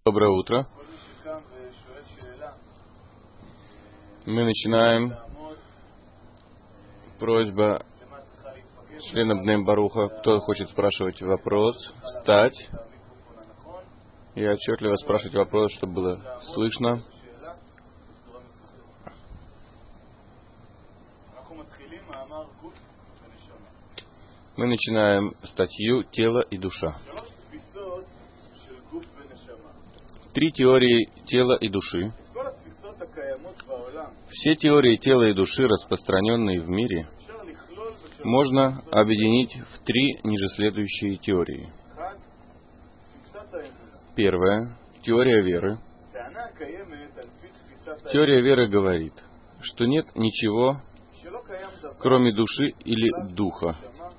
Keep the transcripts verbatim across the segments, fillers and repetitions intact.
Доброе утро. Мы начинаем. Просьба членам Бней Баруха, кто хочет спрашивать вопрос, встать и отчетливо спрашивать вопрос, чтобы было слышно. Мы начинаем статью «Тело и душа». Три теории тела и души. Все теории тела и души, распространенные в мире, можно объединить в три ниже следующие теории. Первая — теория веры. Теория веры говорит, что нет ничего, кроме души или духа.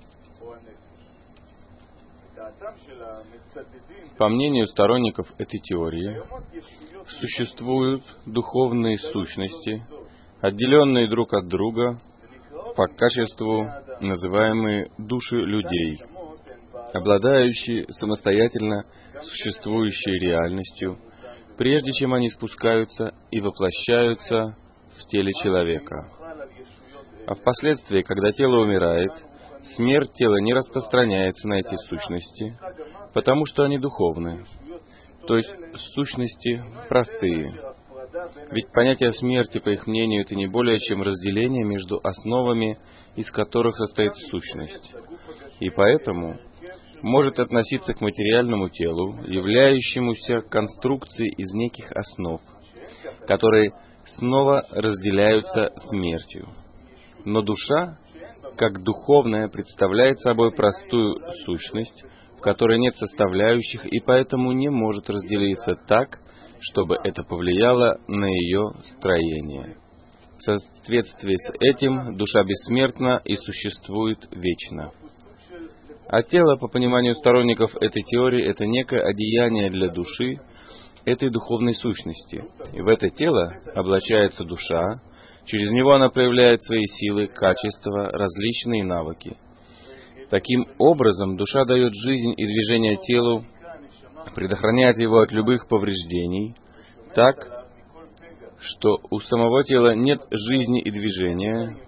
По мнению сторонников этой теории, существуют духовные сущности, отделенные друг от друга по качеству, называемые души людей, обладающие самостоятельно существующей реальностью, прежде чем они спускаются и воплощаются в теле человека. А впоследствии, когда тело умирает, смерть тела не распространяется на эти сущности, потому что они духовны, то есть сущности простые. Ведь понятие смерти, по их мнению, это не более чем разделение между основами, из которых состоит сущность, и поэтому может относиться к материальному телу, являющемуся конструкцией из неких основ, которые снова разделяются смертью. Но душа, как духовная, представляет собой простую сущность, в которой нет составляющих, и поэтому не может разделиться так, чтобы это повлияло на ее строение. В соответствии с этим душа бессмертна и существует вечно. А тело, по пониманию сторонников этой теории, это некое одеяние для души, этой духовной сущности. И в это тело облачается душа, через него она проявляет свои силы, качества, различные навыки. Таким образом, душа дает жизнь и движение телу, предохраняет его от любых повреждений, так, что у самого тела нет жизни и движения,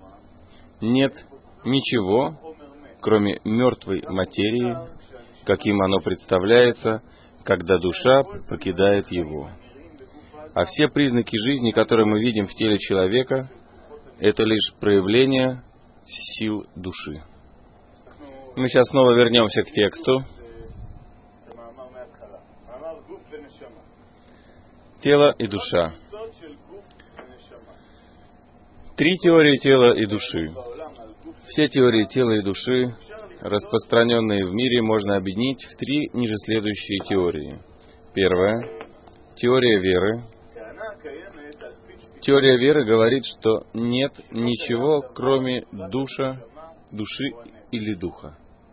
нет ничего, кроме мертвой материи, каким оно представляется, когда душа покидает его. А все признаки жизни, которые мы видим в теле человека, это лишь проявление сил души. Мы сейчас снова вернемся к тексту. Тело и душа. Три теории тела и души. Все теории тела и души, распространенные в мире, можно объединить в три ниже следующие теории. Первая — теория веры. Теория веры говорит, что нет ничего, кроме душа, души или духа.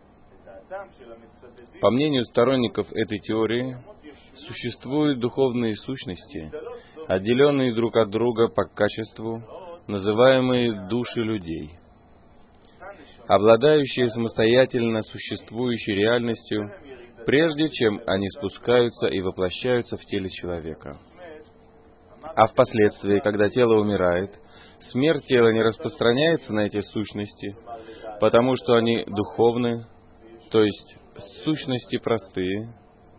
По мнению сторонников этой теории, существуют духовные сущности, отделенные друг от друга по качеству, называемые души людей, обладающие самостоятельно существующей реальностью, прежде чем они спускаются и воплощаются в теле человека. А впоследствии, когда тело умирает, смерть тела не распространяется на эти сущности, потому что они духовны, то есть сущности простые.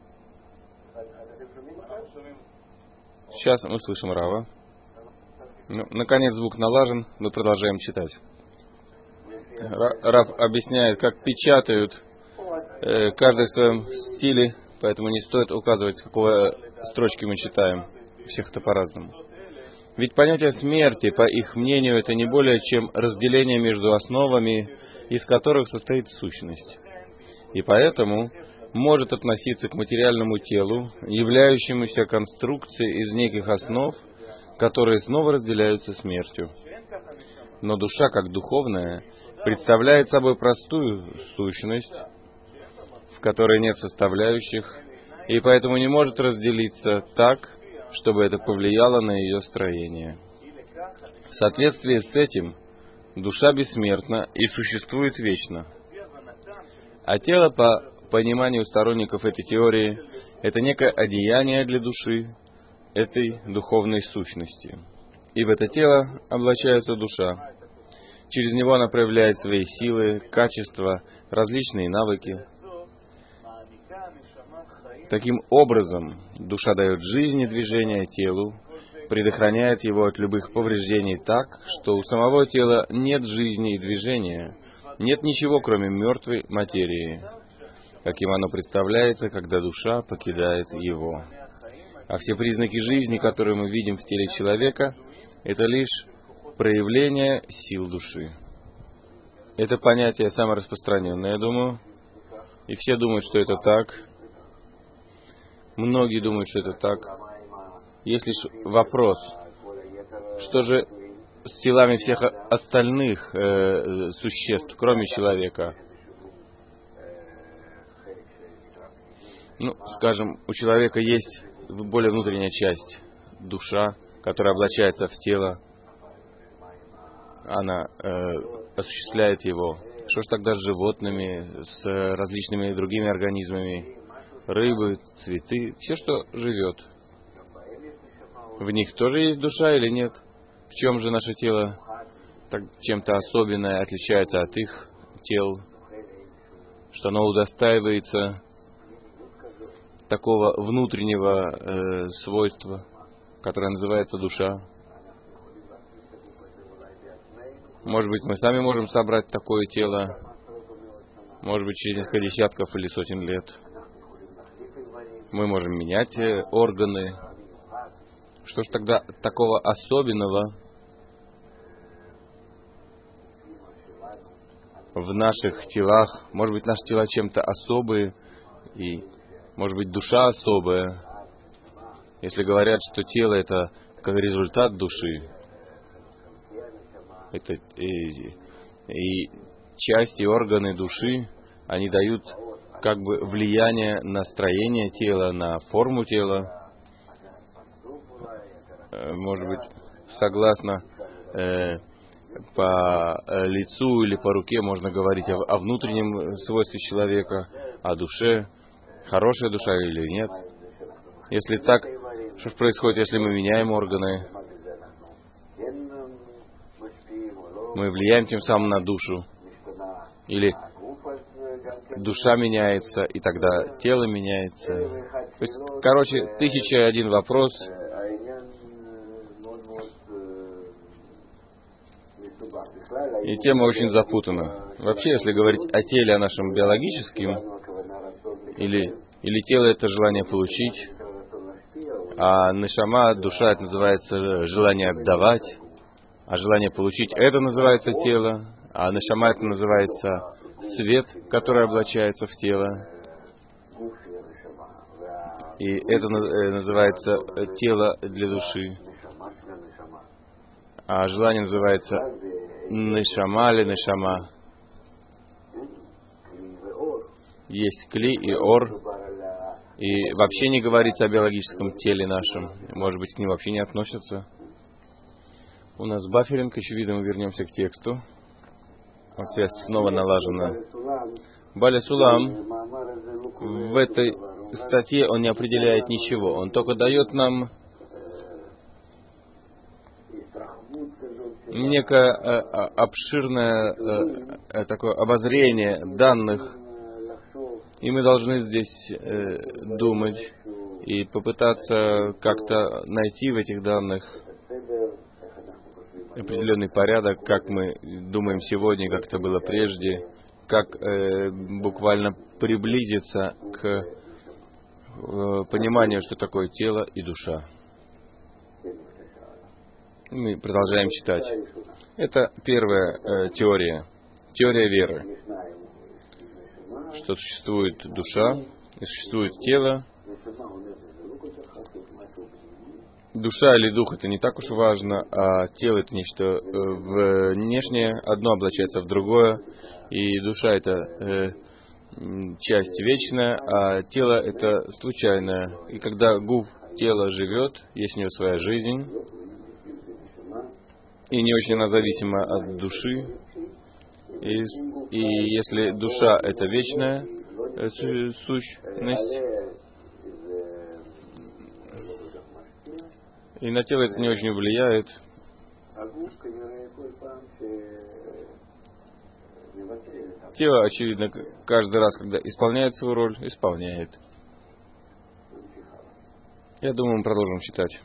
Сейчас мы слышим Рава. Ну, наконец звук налажен, мы продолжаем читать. Рав объясняет, как печатают э, каждый в своем стиле, поэтому не стоит указывать, с какого строчки мы читаем. У всех это по-разному. Ведь понятие смерти, по их мнению, это не более чем разделение между основами, из которых состоит сущность. И поэтому может относиться к материальному телу, являющемуся конструкцией из неких основ, которые снова разделяются смертью. Но душа, как духовная, представляет собой простую сущность, в которой нет составляющих, и поэтому не может разделиться так, чтобы это повлияло на ее строение. В соответствии с этим, душа бессмертна и существует вечно. А тело, по пониманию сторонников этой теории, Это некое одеяние для души этой духовной сущности. И в это тело облачается душа. Через него она проявляет свои силы, качества, различные навыки. Таким образом, душа дает жизнь и движение телу, предохраняет его от любых повреждений так, что у самого тела нет жизни и движения, нет ничего, кроме мертвой материи, каким оно представляется, когда душа покидает его. А все признаки жизни, которые мы видим в теле человека, это лишь проявление сил души. Это понятие самое распространенное, я думаю, и все думают, что это так. Многие думают, что это так. Есть лишь вопрос, что же с телами всех остальных э, существ, кроме человека? Ну, скажем, у человека есть более внутренняя часть, душа, которая облачается в тело. Она э, осуществляет его. Что ж тогда с животными, с различными другими организмами? Рыбы, цветы, все, что живет. В них тоже есть душа или нет? В чем же наше тело так чем-то особенное отличается от их тел, что оно удостаивается такого внутреннего э, свойства, которое называется душа? Может быть, мы сами можем собрать такое тело, может быть, через несколько десятков или сотен лет. Мы можем менять э, органы. Что ж тогда такого особенного в наших телах? Может быть, наши тела чем-то особые, и, может быть, душа особая. Если говорят, что тело — это как результат души, это и, и части, органы души, они дают как бы влияние на строение тела, на форму тела. Может быть, согласно э, по лицу или по руке можно говорить о, о внутреннем свойстве человека, о душе, хорошая душа или нет. Если так, что же происходит, если мы меняем органы? Мы влияем тем самым на душу. Или душа меняется, и тогда тело меняется. То есть, короче, тысяча и один вопрос. И тема очень запутана. Вообще, если говорить о теле, о нашем биологическом, или, или тело — это желание получить, а нешама, душа — это называется желание отдавать, а желание получить — это называется тело, а нешама — это называется свет, который облачается в тело. И это называется тело для души. А желание называется нешама или нешама. Есть кли и ор. И вообще не говорится о биологическом теле нашем. Может быть, к ним вообще не относятся. У нас бафферинг, еще видимо, вернемся к тексту. Вот связь снова налажена. Баля Сулам в этой статье он не определяет ничего. Он только дает нам некое э, обширное э, такое обозрение данных, и мы должны здесь э, думать и попытаться как-то найти в этих данных определенный порядок, как мы думаем сегодня, как это было прежде, как э, буквально приблизиться к э, пониманию, что такое тело и душа. Мы продолжаем читать. Это первая э, теория, теория веры, что существует душа и существует тело. Душа или дух — это не так уж важно, а тело — это нечто э, внешнее, одно облачается в другое, и душа — это э, часть вечная, а тело — это случайное. И когда гуф, тело живет, есть у него своя жизнь, и не очень она зависима от души. И, и если душа — это вечная э, сущность, И на тело это не очень влияет. Тело, очевидно, каждый раз, когда исполняет свою роль, исполняет. Я думаю, мы продолжим читать.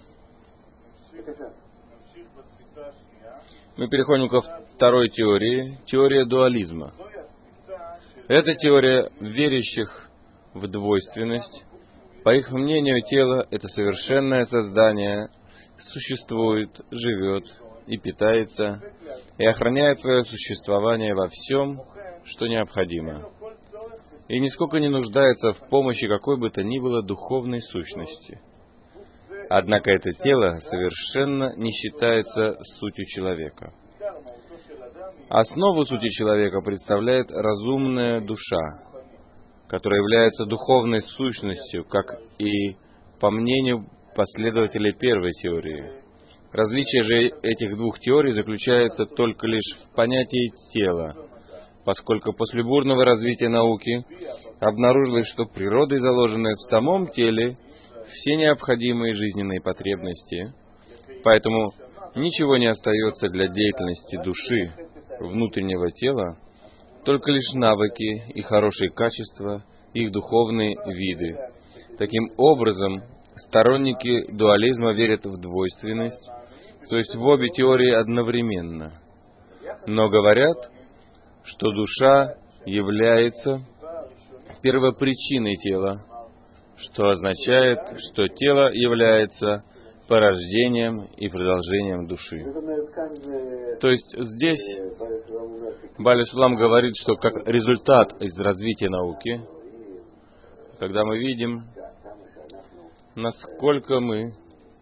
Мы переходим ко второй теории, теория дуализма. Это теория верящих в двойственность. По их мнению, тело — это совершенное создание, существует, живет и питается, и охраняет свое существование во всем, что необходимо, и нисколько не нуждается в помощи какой бы то ни было духовной сущности. Однако это тело совершенно не считается сутью человека. Основу сути человека представляет разумная душа, которая является духовной сущностью, как и по мнению последователей первой теории. Различие же этих двух теорий заключается только лишь в понятии тела, поскольку после бурного развития науки обнаружилось, что природой заложены в самом теле все необходимые жизненные потребности, поэтому ничего не остается для деятельности души, внутреннего тела, только лишь навыки и хорошие качества, их духовные виды. Таким образом, сторонники дуализма верят в двойственность, то есть в обе теории одновременно, но говорят, что душа является первопричиной тела, что означает, что тело является порождением и продолжением души. То есть здесь Бали Сулам говорит, что как результат из развития науки, когда мы видим, насколько мы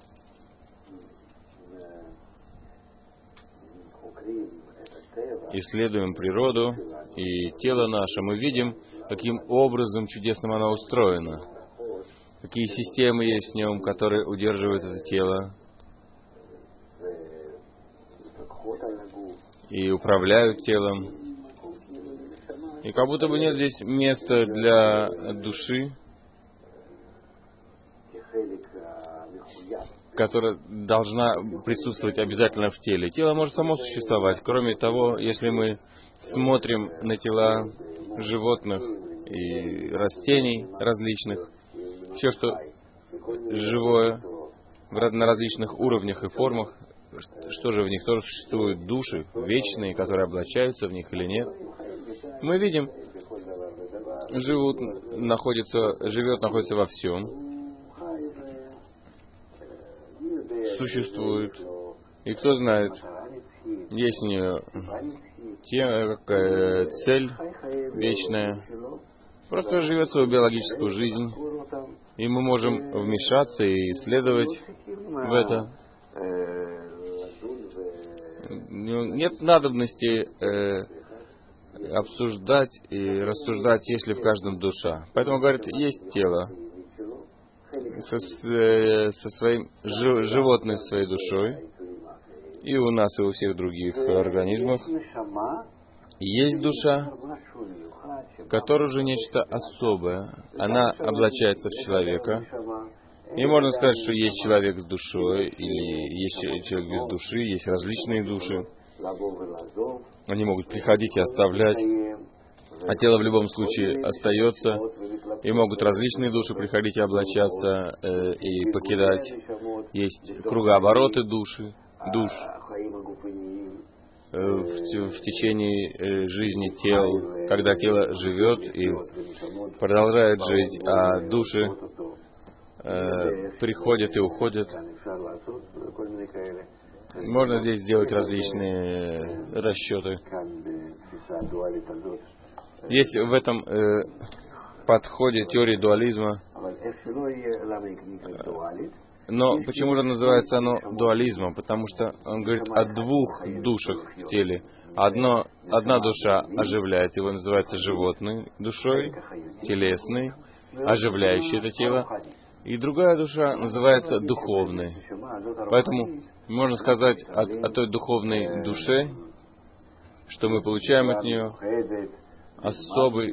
исследуем природу и тело наше, мы видим, каким образом чудесным оно устроено, какие системы есть в нем, которые удерживают это тело и управляют телом. И как будто бы нет здесь места для души, которая должна присутствовать обязательно в теле. Тело может само существовать. Кроме того, если мы смотрим на тела животных и растений различных, все, что живое, на различных уровнях и формах, что же в них тоже существуют души вечные, которые облачаются в них или нет. Мы видим, живут, находится, живет, находится во всем, существует. И кто знает, есть у нее тема, какая цель вечная, просто живет свою биологическую жизнь, и мы можем вмешаться и исследовать в это. Нет надобности э, обсуждать и рассуждать, есть ли в каждом душа. Поэтому, говорят, есть тело со, со своим жи, животной своей душой, и у нас, и у всех других организмов. Есть душа, которая уже нечто особое. Она облачается в человека. И можно сказать, что есть человек с душой, или есть человек без души, есть различные души. Они могут приходить и оставлять, а тело в любом случае остается, и могут различные души приходить и облачаться, э, и покидать. Есть кругообороты души, душ э, в, в течение э, жизни тел, когда тело живет и продолжает жить, а души Э, приходят и уходят. Можно здесь сделать различные расчеты. Есть в этом э, подходе теории дуализма. Но почему же называется оно дуализмом? Потому что он говорит о двух душах в теле. Одно, одна душа оживляет, его называется животной душой, телесной, оживляющей это тело. И другая душа называется духовной. Поэтому можно сказать о, о той духовной душе, что мы получаем от нее особой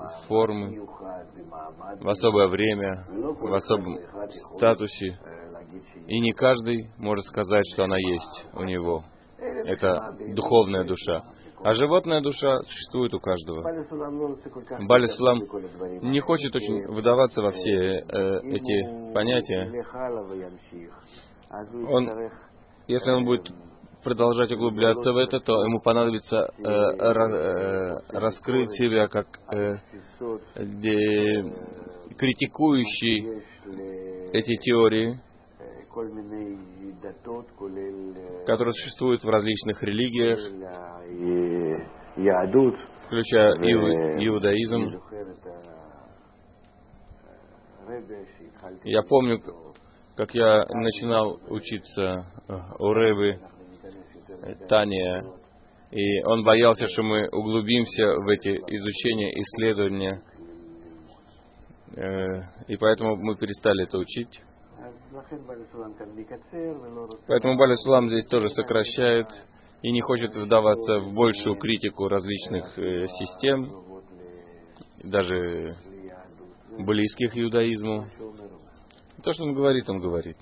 формы, в особое время, в особом статусе, И не каждый может сказать, что она есть у него. Это духовная душа. А животная душа существует у каждого. Бали Сулам не хочет очень выдаваться во все э, эти понятия. Он, если он будет продолжать углубляться в это, то ему понадобится э, э, раскрыть себя как э, где, критикующий эти теории, которые существуют в различных религиях, включая иу, иудаизм. Я помню, как я начинал учиться у Ребы Тания, и он боялся, что мы углубимся в эти изучения, исследования, и поэтому мы перестали это учить. Поэтому Бали Сулам здесь тоже сокращает и не хочет вдаваться в большую критику различных э, систем, даже близких иудаизму. То, что он говорит, он говорит.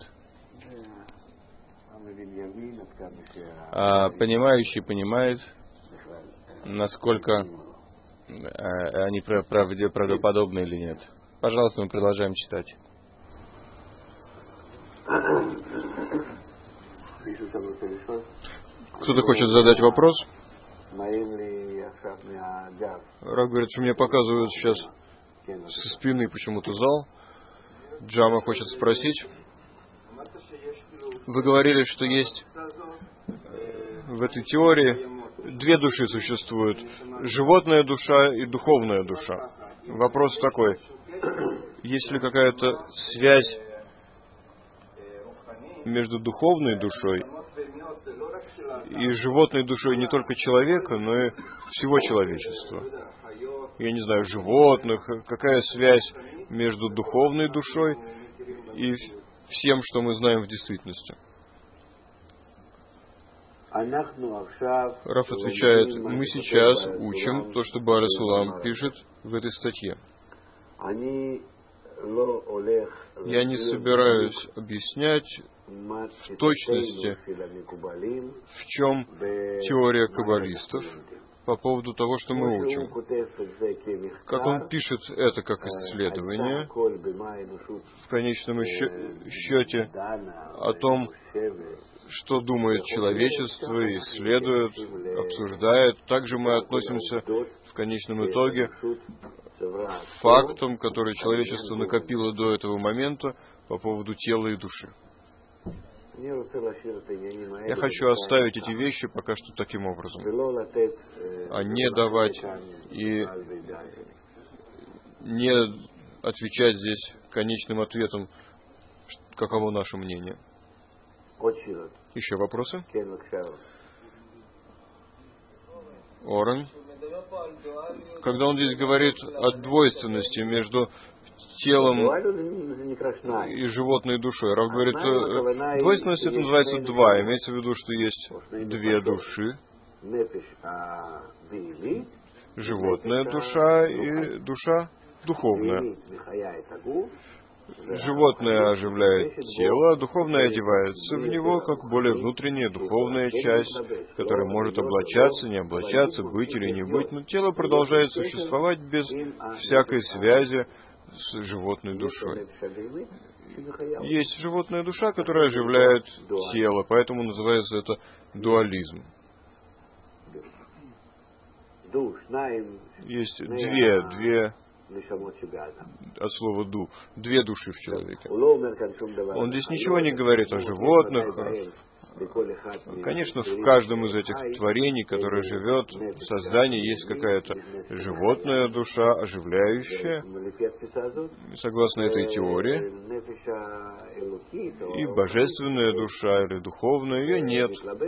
А понимающий понимает, насколько э, они правдоподобны или нет. Пожалуйста, мы продолжаем читать. Кто-то хочет задать вопрос? Рав говорит, что мне показывают сейчас со спины почему-то зал. Джама хочет спросить. Вы говорили, что есть в этой теории две души существуют. Животная душа и духовная душа. Вопрос такой. Есть ли какая-то связь между духовной душой и животной душой не только человека, но и всего человечества? Я не знаю, животных. Какая связь между духовной душой и всем, что мы знаем в действительности? Раф отвечает, мы сейчас учим то, что Бали Сулам пишет в этой статье. Я не собираюсь объяснять в точности, в чем теория каббалистов по поводу того, что мы учим. Как он пишет это как исследование, в конечном счете о том, что думает человечество, исследует, обсуждает. Также мы относимся в конечном итоге к фактам, которые человечество накопило до этого момента по поводу тела и души. Я хочу оставить эти вещи пока что таким образом, а не давать и не отвечать здесь конечным ответом, каково наше мнение. Еще вопросы? Орен. Когда он здесь говорит о двойственности между телом и животной душой, Рав говорит, двойственность это называется два. Имеется в виду, что есть две души. Животная душа и душа духовная. Животное оживляет тело, а духовное одевается в него, как более внутренняя духовная часть, которая может облачаться, не облачаться, быть или не быть, но тело продолжает существовать без всякой связи с животной душой. Есть животная душа, которая оживляет тело, поэтому называется это дуализм. Есть две, две от слова «ду», две души в человеке. Он здесь ничего не говорит о животных. Конечно, в каждом из этих творений, которое живет в создании, есть какая-то животная душа, оживляющая, согласно этой теории, и божественная душа или духовная, ее нет.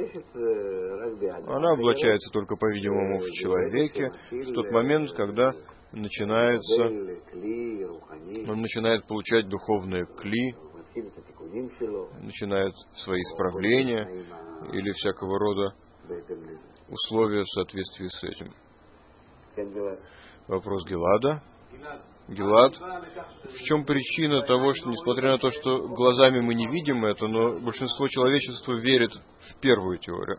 Она облачается только, по-видимому, в человеке в тот момент, когда начинается, он начинает получать духовные кли, начинает свои исправления или всякого рода условия в соответствии с этим. Вопрос Гилада. Гилад. В чем причина того, что, несмотря на то, что глазами мы не видим это, но большинство человечества верит в первую теорию?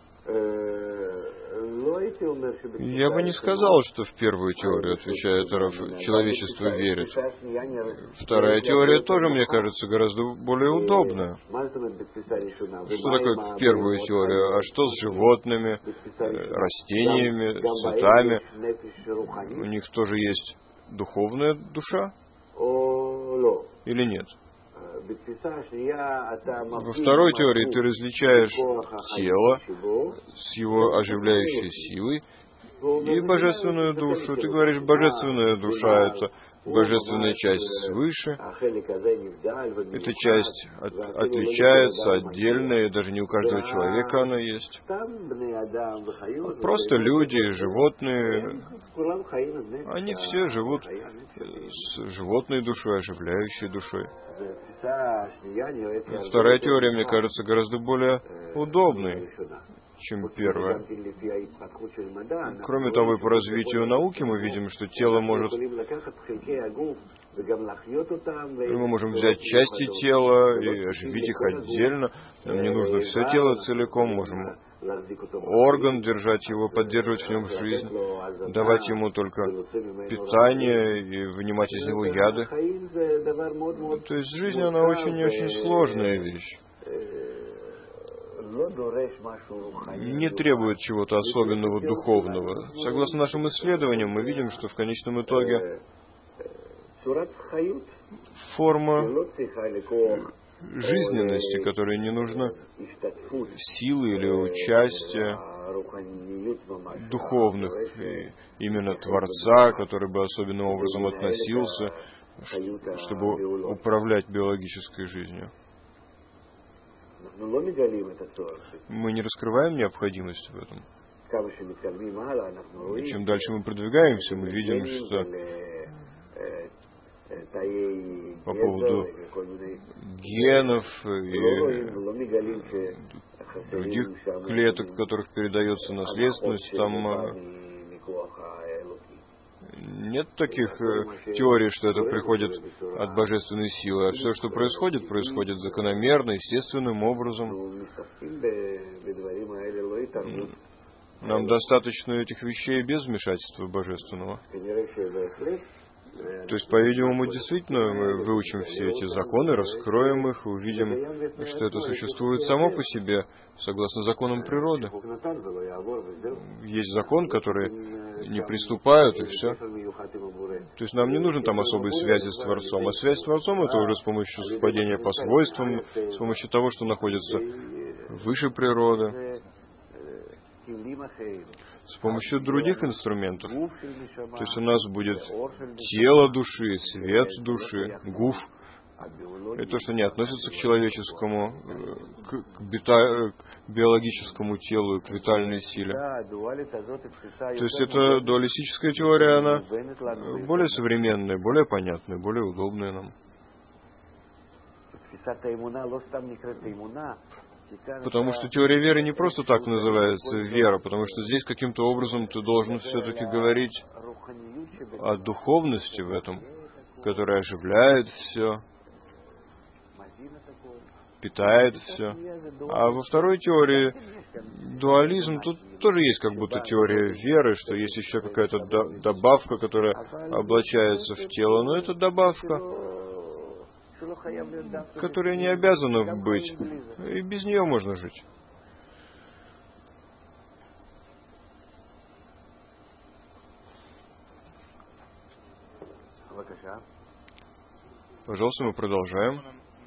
Я бы не сказал, что в первую теорию, отвечает Раф, человечество верит. Вторая теория тоже, мне кажется, гораздо более удобная. Что такое в первую теорию? А что с животными, растениями, цветами? У них тоже есть духовная душа? Или нет? Во второй теории ты различаешь тело с его оживляющей силой и божественную душу. Ты говоришь, божественная душа — это божественная часть свыше. Эта часть от, отличается, отдельная, и даже не у каждого человека она есть. Просто люди, животные, они все живут с животной душой, оживляющей душой. Вторая теория, мне кажется, гораздо более удобной, чем первая. Кроме того, и по развитию науки мы видим, что тело может... Мы можем взять части тела и оживить их отдельно. Нам не нужно все тело целиком. Можем орган держать его, поддерживать в нем жизнь, давать ему только питание и вынимать из него яды. То есть жизнь, она очень и очень сложная вещь. Не требует чего-то особенного духовного. Согласно нашим исследованиям, мы видим, что в конечном итоге форма жизненности, которой не нужно силы или участия духовных, именно Творца, который бы особенным образом относился, чтобы управлять биологической жизнью. Мы не раскрываем необходимость в этом. И чем дальше мы продвигаемся, мы видим, что по поводу генов и других клеток, в которых передается наследственность, там нет таких теорий, что это приходит от божественной силы, а все, что происходит, происходит закономерно, естественным образом. Нам достаточно этих вещей без вмешательства божественного. То есть, по-видимому, действительно мы выучим все эти законы, раскроем их, увидим, что это существует само по себе, согласно законам природы. Есть закон, который не приступают, и все. То есть нам не нужен там особой связи с Творцом. А связь с Творцом — это уже с помощью совпадения по свойствам, с помощью того, что находится выше природы, с помощью других инструментов. То есть у нас будет тело души, свет души, гуф. Это то, что не относится к человеческому, к, к, бита, к биологическому телу, к витальной силе. То есть эта дуалистическая теория, она более современная, более понятная, более удобная нам. Потому что теория веры не просто так называется вера, потому что здесь каким-то образом ты должен все-таки говорить о духовности в этом, которая оживляет все, питает все. А во второй теории дуализм, тут тоже есть как будто теория веры, что есть еще какая-то добавка, которая облачается в тело, но это добавка, которая не обязана быть, и без нее можно жить. Пожалуйста, мы продолжаем.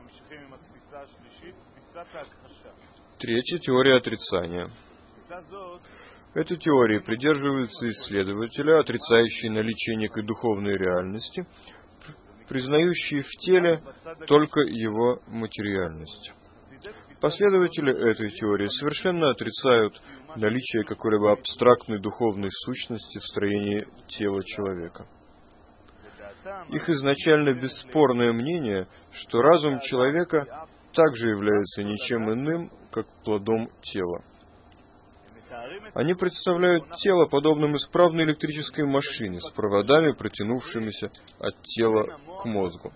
Третья теория отрицания. Этой теории придерживаются исследователи, отрицающие наличие некой духовной реальности, признающие в теле только его материальность. Последователи этой теории совершенно отрицают наличие какой-либо абстрактной духовной сущности в строении тела человека. Их изначально бесспорное мнение, что разум человека также является ничем иным, как плодом тела. Они представляют тело подобным исправной электрической машине с проводами, протянувшимися от тела к мозгу.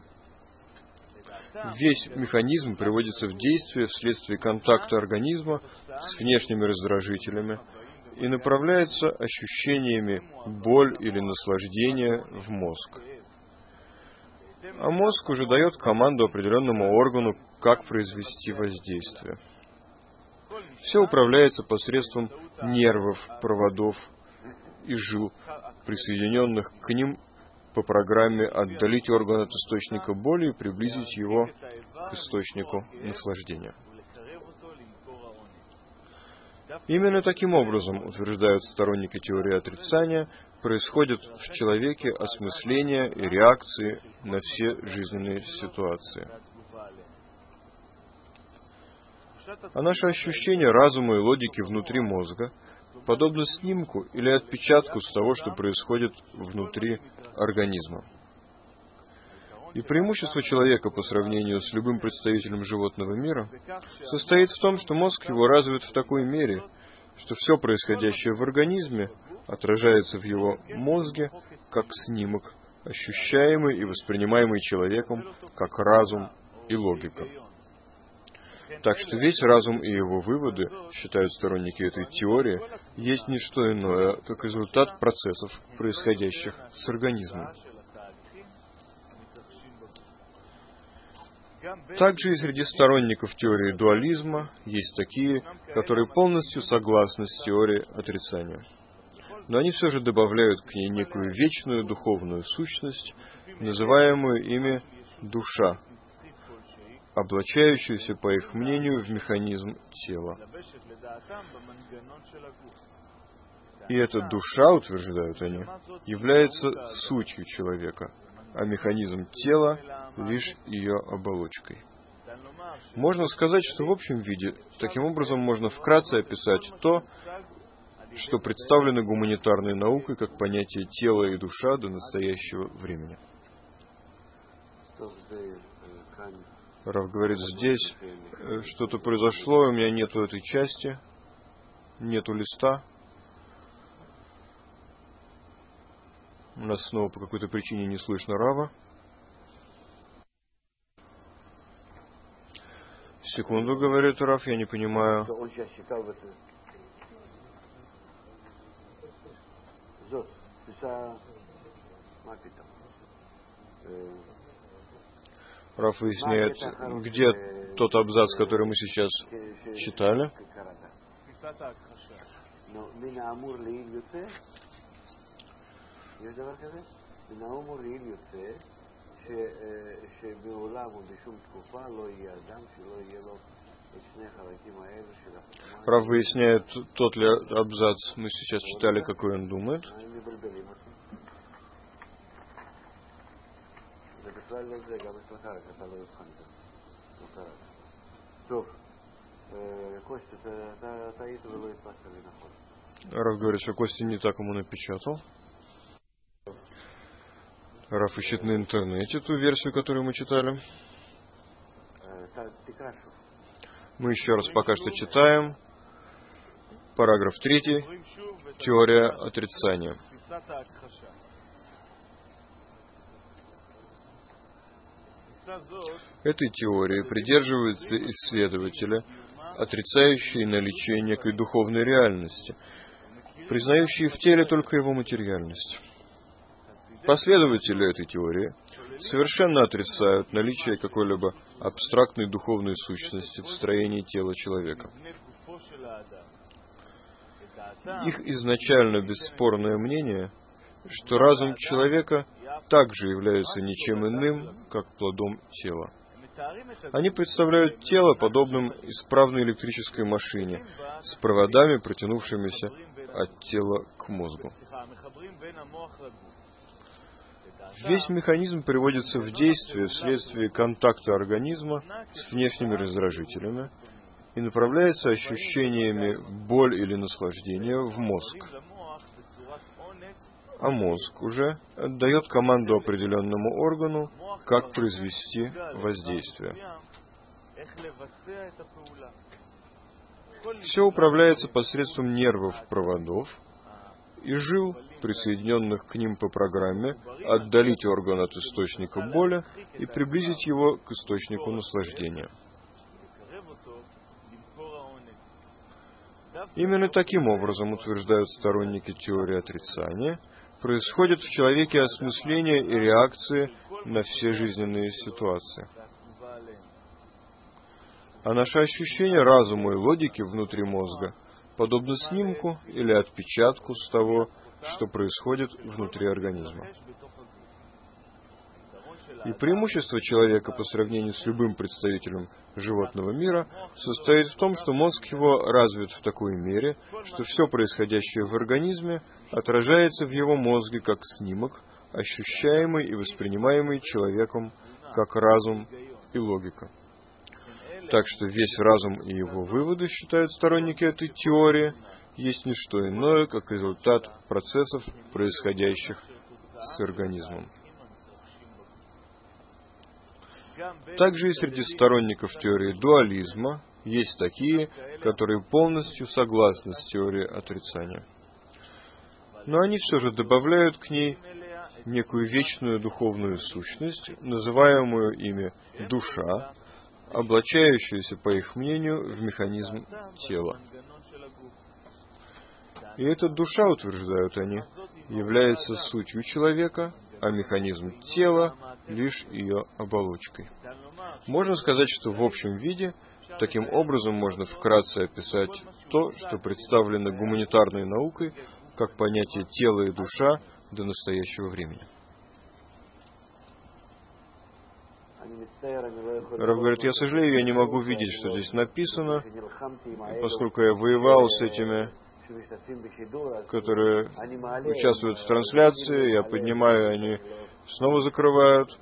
Весь механизм приводится в действие вследствие контакта организма с внешними раздражителями и направляется ощущениями боль или наслаждение в мозг. А мозг уже дает команду определенному органу, как произвести воздействие. Все управляется посредством нервов, проводов и жил, присоединенных к ним по программе отдалить орган от источника боли и приблизить его к источнику наслаждения. Именно таким образом, утверждают сторонники теории отрицания, происходит в человеке осмысление и реакции на все жизненные ситуации. А наше ощущение разума и логики внутри мозга подобно снимку или отпечатку с того, что происходит внутри организма. И преимущество человека по сравнению с любым представителем животного мира состоит в том, что мозг его развит в такой мере, что все происходящее в организме отражается в его мозге как снимок, ощущаемый и воспринимаемый человеком как разум и логика. Так что весь разум и его выводы, считают сторонники этой теории, есть не что иное, как результат процессов, происходящих с организмом. Также и среди сторонников теории дуализма есть такие, которые полностью согласны с теорией отрицания. Но они все же добавляют к ней некую вечную духовную сущность, называемую ими душа, облачающуюся, по их мнению, в механизм тела. И эта душа, утверждают они, является сутью человека, а механизм тела — лишь ее оболочкой. Можно сказать, что в общем виде таким образом можно вкратце описать то, что представлено гуманитарной наукой как понятие тела и душа до настоящего времени. Рав говорит, здесь что-то произошло, у меня нету этой части, нету листа. У нас снова по какой-то причине не слышно Рава. Секунду, говорит Рав, я не понимаю. Рав выясняет, где тот абзац, который мы сейчас читали. Рав выясняет, тот ли абзац мы сейчас читали, какой он думает. Рав говорит, что Костя не так ему напечатал. Рав ищет на интернете ту версию, которую мы читали. Мы еще раз пока что читаем. Параграф третий. Теория отрицания. Этой теории придерживаются исследователи, отрицающие наличие некой духовной реальности, признающие в теле только его материальность. Последователи этой теории совершенно отрицают наличие какой-либо абстрактной духовной сущности в строении тела человека. Их изначально бесспорное мнение, что разум человека также является ничем иным, как плодом тела. Они представляют тело подобным исправной электрической машине с проводами, протянувшимися от тела к мозгу. Весь механизм приводится в действие вследствие контакта организма с внешними раздражителями и направляется ощущениями боль или наслаждения в мозг. А мозг уже отдает команду определенному органу, как произвести воздействие. Все управляется посредством нервов, проводов и жил, присоединенных к ним по программе отдалить орган от источника боли и приблизить его к источнику наслаждения. Именно таким образом, утверждают сторонники теории отрицания, происходит в человеке осмысление и реакции на все жизненные ситуации. А наше ощущение разума и логики внутри мозга подобно снимку или отпечатку с того, что происходит внутри организма. И преимущество человека по сравнению с любым представителем животного мира состоит в том, что мозг его развит в такой мере, что все происходящее в организме отражается в его мозге как снимок, ощущаемый и воспринимаемый человеком как разум и логика. Так что весь разум и его выводы, считают сторонники этой теории, есть не что иное, как результат процессов, происходящих с организмом. Также и среди сторонников теории дуализма есть такие, которые полностью согласны с теорией отрицания. Но они все же добавляют к ней некую вечную духовную сущность, называемую ими душа, облачающуюся, по их мнению, в механизм тела. И эта душа, утверждают они, является сутью человека, а механизм тела — лишь ее оболочкой. Можно сказать, что в общем виде таким образом можно вкратце описать то, что представлено гуманитарной наукой как понятие тела и душа до настоящего времени. Рав говорит, я сожалею, я не могу видеть, что здесь написано, поскольку я воевал с этими, которые участвуют в трансляции, я поднимаю, они снова закрывают.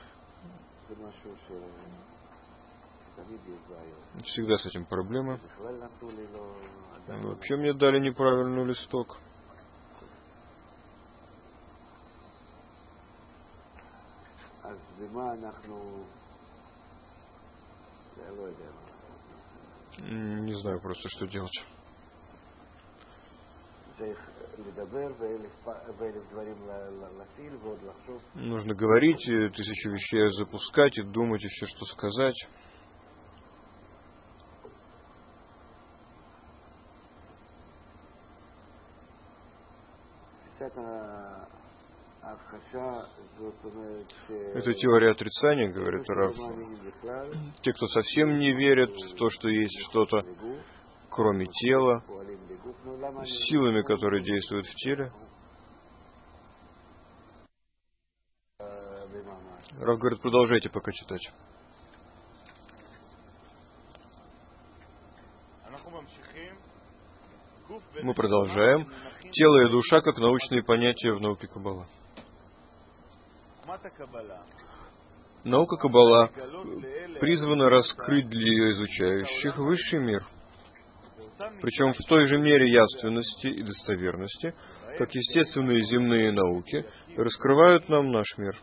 Всегда с этим проблемы. Вообще мне дали неправильный листок. Не знаю просто, что делать. Нужно говорить, тысячу вещей запускать и думать еще, что сказать. Это теория отрицания, говорит Рав. Те, кто совсем не верят в то, что есть что-то, кроме тела, силами, которые действуют в теле. Рав говорит, продолжайте пока читать. Мы продолжаем. Тело и душа как научные понятия в науке Каббала. Наука Каббала призвана раскрыть для ее изучающих высший мир, причем в той же мере явственности и достоверности, как естественные земные науки раскрывают нам наш мир.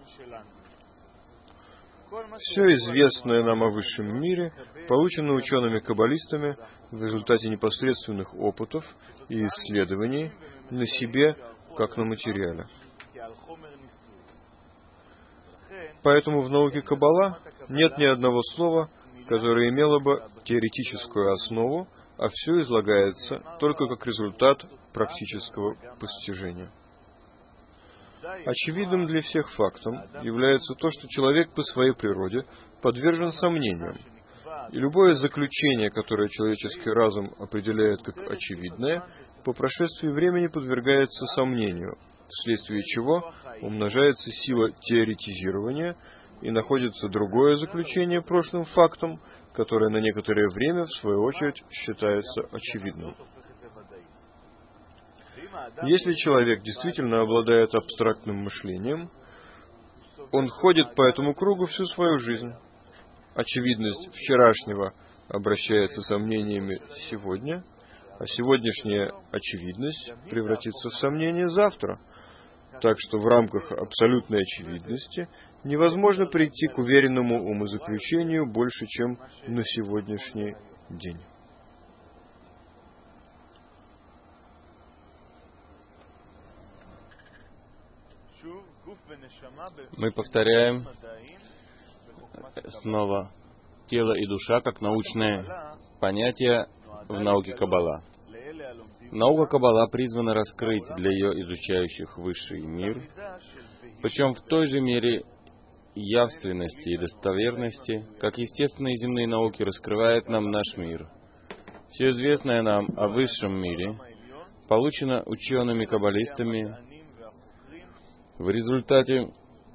Все известное нам о высшем мире получено учеными-каббалистами в результате непосредственных опытов и исследований на себе, как на материале. Поэтому в науке Каббала нет ни одного слова, которое имело бы теоретическую основу, а все излагается только как результат практического постижения. Очевидным для всех фактом является то, что человек по своей природе подвержен сомнениям, и любое заключение, которое человеческий разум определяет как очевидное, по прошествии времени подвергается сомнению, вследствие чего умножается сила теоретизирования и находится другое заключение прошлым фактом, которое на некоторое время, в свою очередь, считается очевидным. Если человек действительно обладает абстрактным мышлением, он ходит по этому кругу всю свою жизнь. Очевидность вчерашнего обращается сомнениями сегодня, а сегодняшняя очевидность превратится в сомнение завтра. Так что в рамках абсолютной очевидности невозможно прийти к уверенному умозаключению больше, чем на сегодняшний день. Мы повторяем снова тело и душа как научные понятия в науке Каббала. Наука Каббала призвана раскрыть для ее изучающих высший мир, причем в той же мере явственности и достоверности, как естественные земные науки раскрывают нам наш мир. Все известное нам о высшем мире получено учеными-каббалистами в результате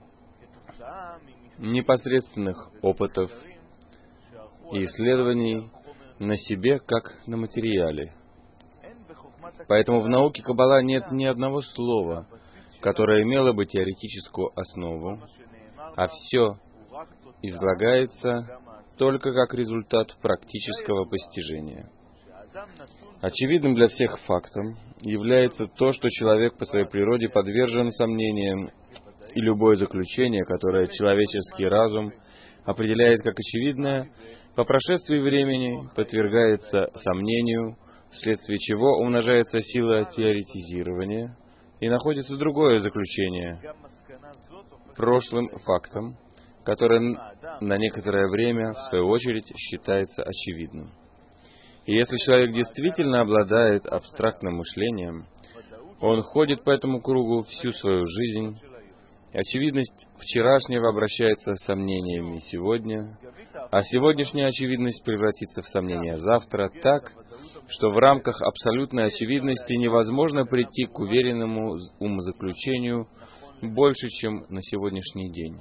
непосредственных опытов и исследований на себе, как на материале. Поэтому в науке Каббала нет ни одного слова, которое имело бы теоретическую основу, а все излагается только как результат практического постижения. Очевидным для всех фактом является то, что человек по своей природе подвержен сомнениям, и любое заключение, которое человеческий разум определяет как очевидное, по прошествии времени подвергается сомнению, вследствие чего умножается сила теоретизирования, и находится другое заключение, прошлым фактом, который на некоторое время, в свою очередь, считается очевидным. И если человек действительно обладает абстрактным мышлением, он ходит по этому кругу всю свою жизнь, очевидность вчерашнего обращается с сомнениями сегодня, а сегодняшняя очевидность превратится в сомнения завтра так, что в рамках абсолютной очевидности невозможно прийти к уверенному умозаключению больше, чем на сегодняшний день.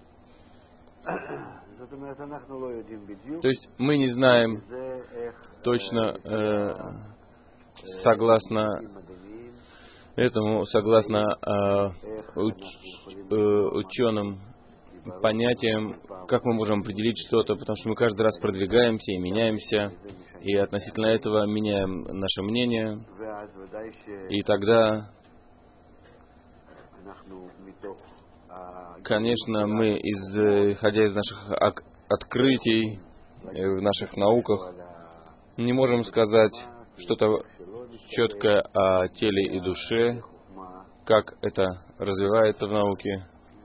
То есть мы не знаем точно, э, согласно этому, согласно э, уч, э, ученым понятиям, как мы можем определить что-то, потому что мы каждый раз продвигаемся и меняемся, и относительно этого меняем наше мнение, и тогда, конечно, мы, исходя из наших открытий в наших науках, не можем сказать что-то четкое о теле и душе, как это развивается в науке.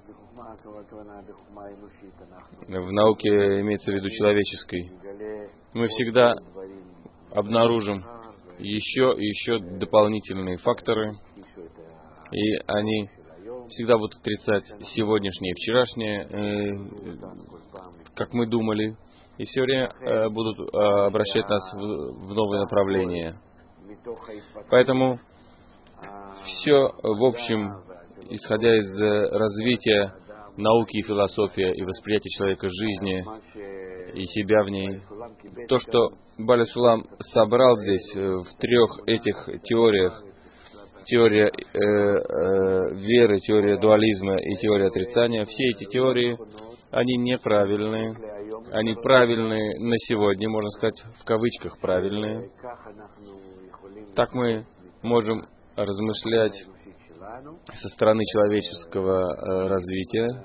В науке имеется в виду человеческой. Мы всегда обнаружим еще и еще дополнительные факторы, и они всегда будут отрицать сегодняшнее и вчерашнее, э, как мы думали, и все время э, будут э, обращать нас в, в новые направления. Поэтому все, в общем, исходя из развития науки и философии и восприятия человека жизни и себя в ней, то, что Баля Сулам собрал здесь в трех этих теориях, теория э, э, веры, теория дуализма и теория отрицания, все эти теории, они неправильные, они правильные на сегодня, можно сказать, в кавычках правильные. Так мы можем размышлять со стороны человеческого э, развития.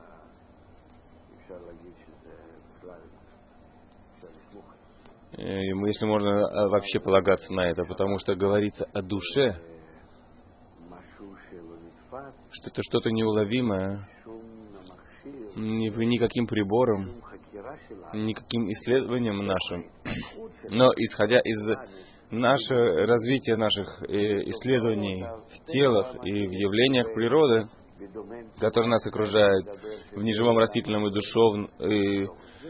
И мы, если можно, вообще полагаться на это, потому что говорится о душе, что это что-то неуловимое, никаким прибором, никаким исследованием нашим. Но исходя из нашего развития наших исследований в телах и в явлениях природы, которые нас окружают, в неживом растительном и душевном, и,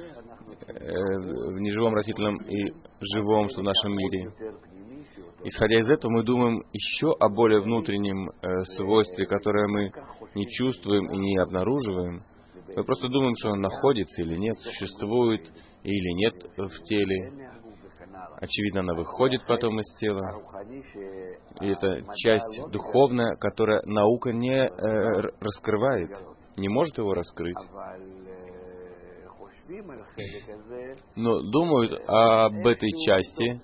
в неживом растительном и живом, что в нашем мире. Исходя из этого, мы думаем еще о более внутреннем э, свойстве, которое мы не чувствуем и не обнаруживаем. Мы просто думаем, что он находится или нет, существует или нет в теле. Очевидно, она выходит потом из тела. И это часть духовная, которая наука не э, раскрывает, не может его раскрыть. Но думают об этой части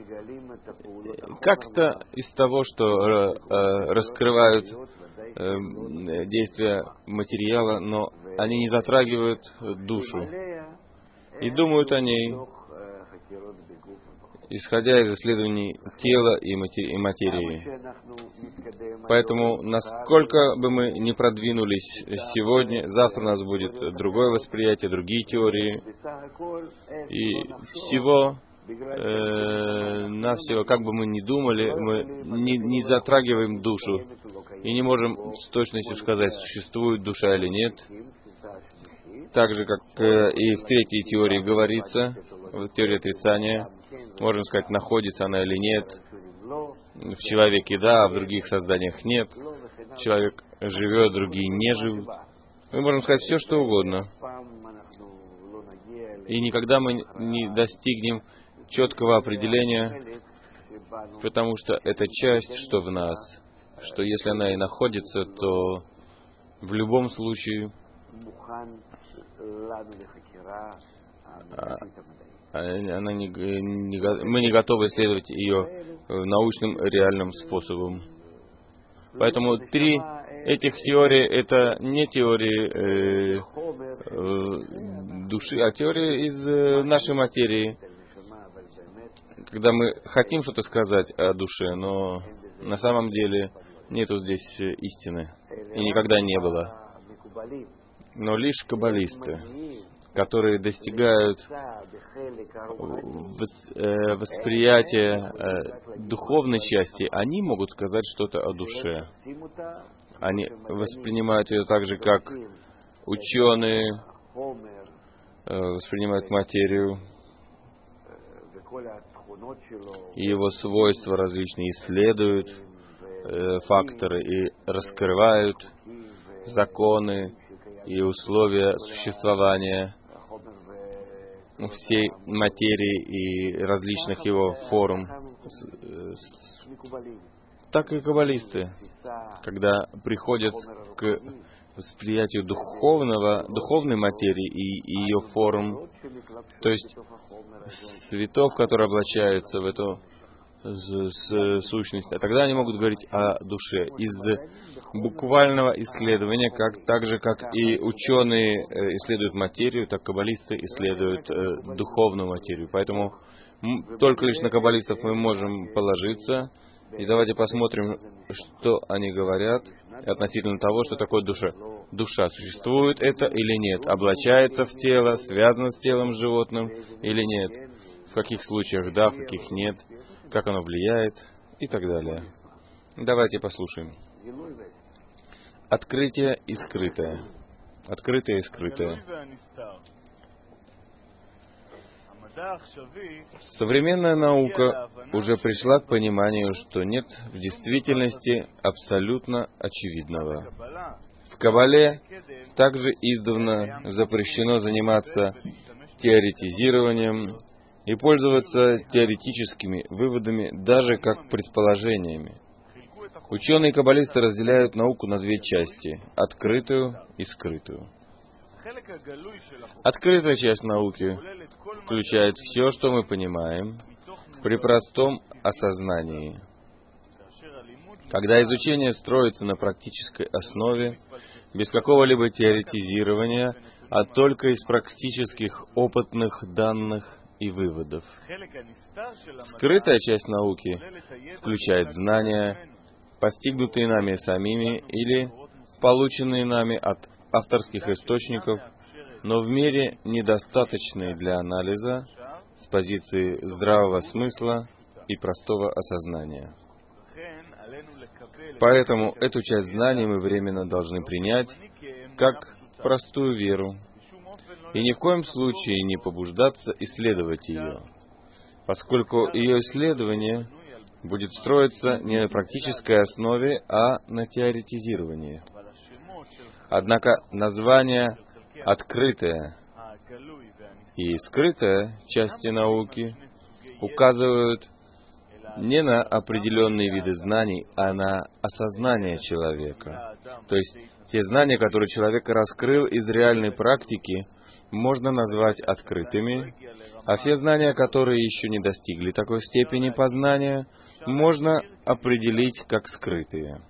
как-то из того, что э, э, раскрывают э, действия материала, но они не затрагивают душу. И думают о ней, исходя из исследований тела и материи. Поэтому, насколько бы мы ни продвинулись сегодня, завтра у нас будет другое восприятие, другие теории. И всего, э, навсего, как бы мы ни думали, мы не, не затрагиваем душу и не можем с точностью сказать, существует душа или нет. Так же, как э, и в третьей теории говорится, в теории отрицания, можем сказать, находится она или нет. В человеке да, а в других созданиях нет. Человек живет, другие не живут. Мы можем сказать все, что угодно. И никогда мы не достигнем четкого определения, потому что это часть, что в нас, что если она и находится, то в любом случае она не, не, мы не готовы исследовать ее научным реальным способом. Поэтому три этих теории — это не теории э, э, души, а теории из э, нашей материи. Когда мы хотим что-то сказать о душе, но на самом деле нету здесь истины. И никогда не было. Но лишь каббалисты, которые достигают восприятия духовной части, они могут сказать что-то о душе. Они воспринимают ее так же, как ученые воспринимают материю и его свойства различные, исследуют факторы и раскрывают законы и условия существования всей материи и различных его форм. Так и каббалисты, когда приходят к восприятию духовного, духовной материи и, и ее форм, то есть светов, которые облачаются в эту с, с, сущность, а тогда они могут говорить о душе из буквального исследования, как, так же, как и ученые исследуют материю, так каббалисты исследуют э, духовную материю. Поэтому м, только лишь на каббалистов мы можем положиться. И давайте посмотрим, что они говорят относительно того, что такое душа. Душа, существует это или нет? Облачается в тело, связано с телом животным или нет? В каких случаях да, в каких нет? Как оно влияет и так далее. Давайте послушаем. Открытие и скрытое. Открытое и скрытое. Современная наука уже пришла к пониманию, что нет в действительности абсолютно очевидного. В Каббале также издавна запрещено заниматься теоретизированием и пользоваться теоретическими выводами, даже как предположениями. Ученые-каббалисты разделяют науку на две части — открытую и скрытую. Открытая часть науки включает все, что мы понимаем, при простом осознании. Когда изучение строится на практической основе, без какого-либо теоретизирования, а только из практических опытных данных и выводов. Скрытая часть науки включает знания, постигнутые нами самими или полученные нами от авторских источников, но в мере недостаточные для анализа с позиции здравого смысла и простого осознания. Поэтому эту часть знаний мы временно должны принять как простую веру и ни в коем случае не побуждаться исследовать ее, поскольку ее исследование будет строиться не на практической основе, а на теоретизировании. Однако названия «открытая» и «скрытая» части науки указывают не на определенные виды знаний, а на осознание человека. То есть те знания, которые человек раскрыл из реальной практики, можно назвать открытыми, а все знания, которые еще не достигли такой степени познания, можно определить как скрытые.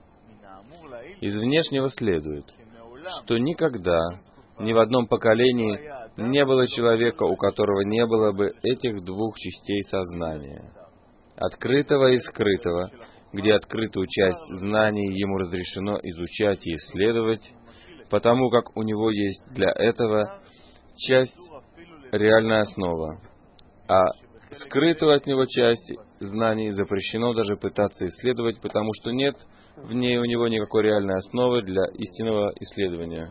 Из внешнего следует, что никогда, ни в одном поколении Не было человека, у которого не было бы этих двух частей сознания, открытого и скрытого, где открытую часть знаний ему разрешено изучать и исследовать, потому как у него есть для этого часть реальная основа, а скрытую от него часть знаний запрещено даже пытаться исследовать, потому что нет в ней у него никакой реальной основы для истинного исследования.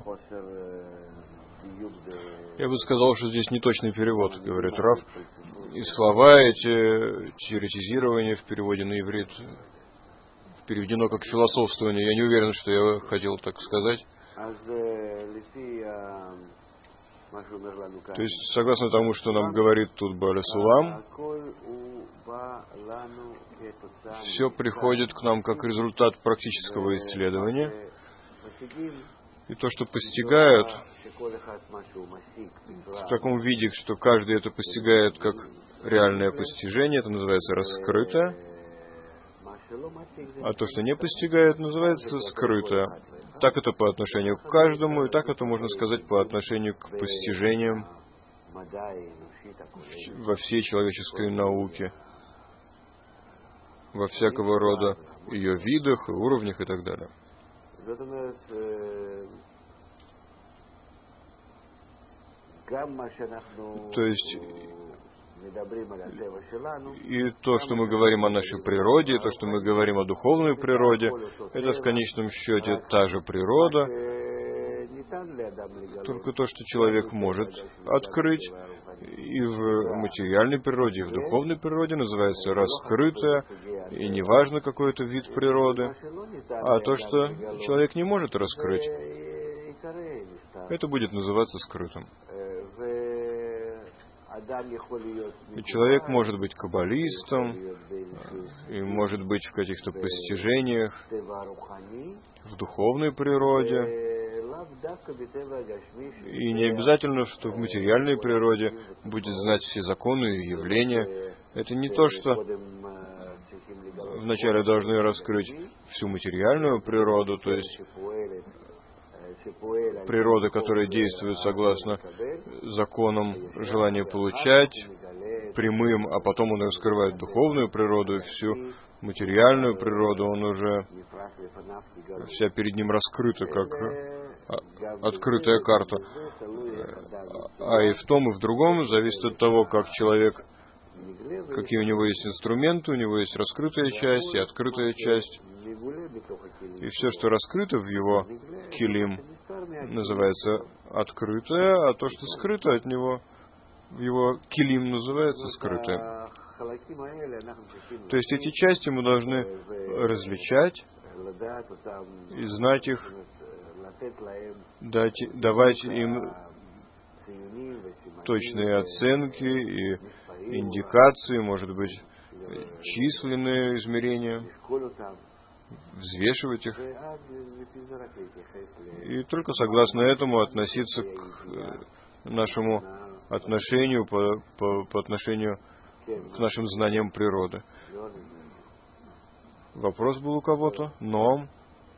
Я бы сказал, что здесь неточный перевод, говорит Рав. И слова эти, теоретизирование в переводе на иврит переведено как философствование. Я не уверен, что я хотел так сказать. То есть, согласно тому, что нам говорит тут Бааль Сулам, все приходит к нам как результат практического исследования. И то, что постигают, в таком виде, что каждый это постигает как реальное постижение, это называется раскрытое. А то, что не постигает, называется скрытое. Так это по отношению к каждому, и так это можно сказать по отношению к постижениям во всей человеческой науке, во всякого рода ее видах, и уровнях и так далее. То есть и то, что мы говорим о нашей природе, и то, что мы говорим о духовной природе, это в конечном счете та же природа, только то, что человек может открыть и в материальной природе, и в духовной природе, называется раскрытое, и неважно какой это вид природы, а то, что человек не может раскрыть, это будет называться скрытым. И человек может быть каббалистом, и может быть в каких-то постижениях в духовной природе, и не обязательно, что в материальной природе будет знать все законы и явления. Это не то, что вначале должны раскрыть всю материальную природу, то есть природа, которая действует согласно законам желания получать, прямым, а потом он раскрывает духовную природу, и всю материальную природу, он уже вся перед ним раскрыта, как открытая карта. А и в том, и в другом зависит от того, как человек, какие у него есть инструменты, у него есть раскрытая часть и открытая часть. И все, что раскрыто в его килим, называется открытое, а то, что скрыто от него, в его килим, называется скрытое. То есть эти части мы должны различать и знать их, дать, давать им точные оценки и индикации, может быть, численные измерения, взвешивать их, и только согласно этому относиться к нашему отношению по, по, по отношению к нашим знаниям природы. Вопрос был у кого-то? Но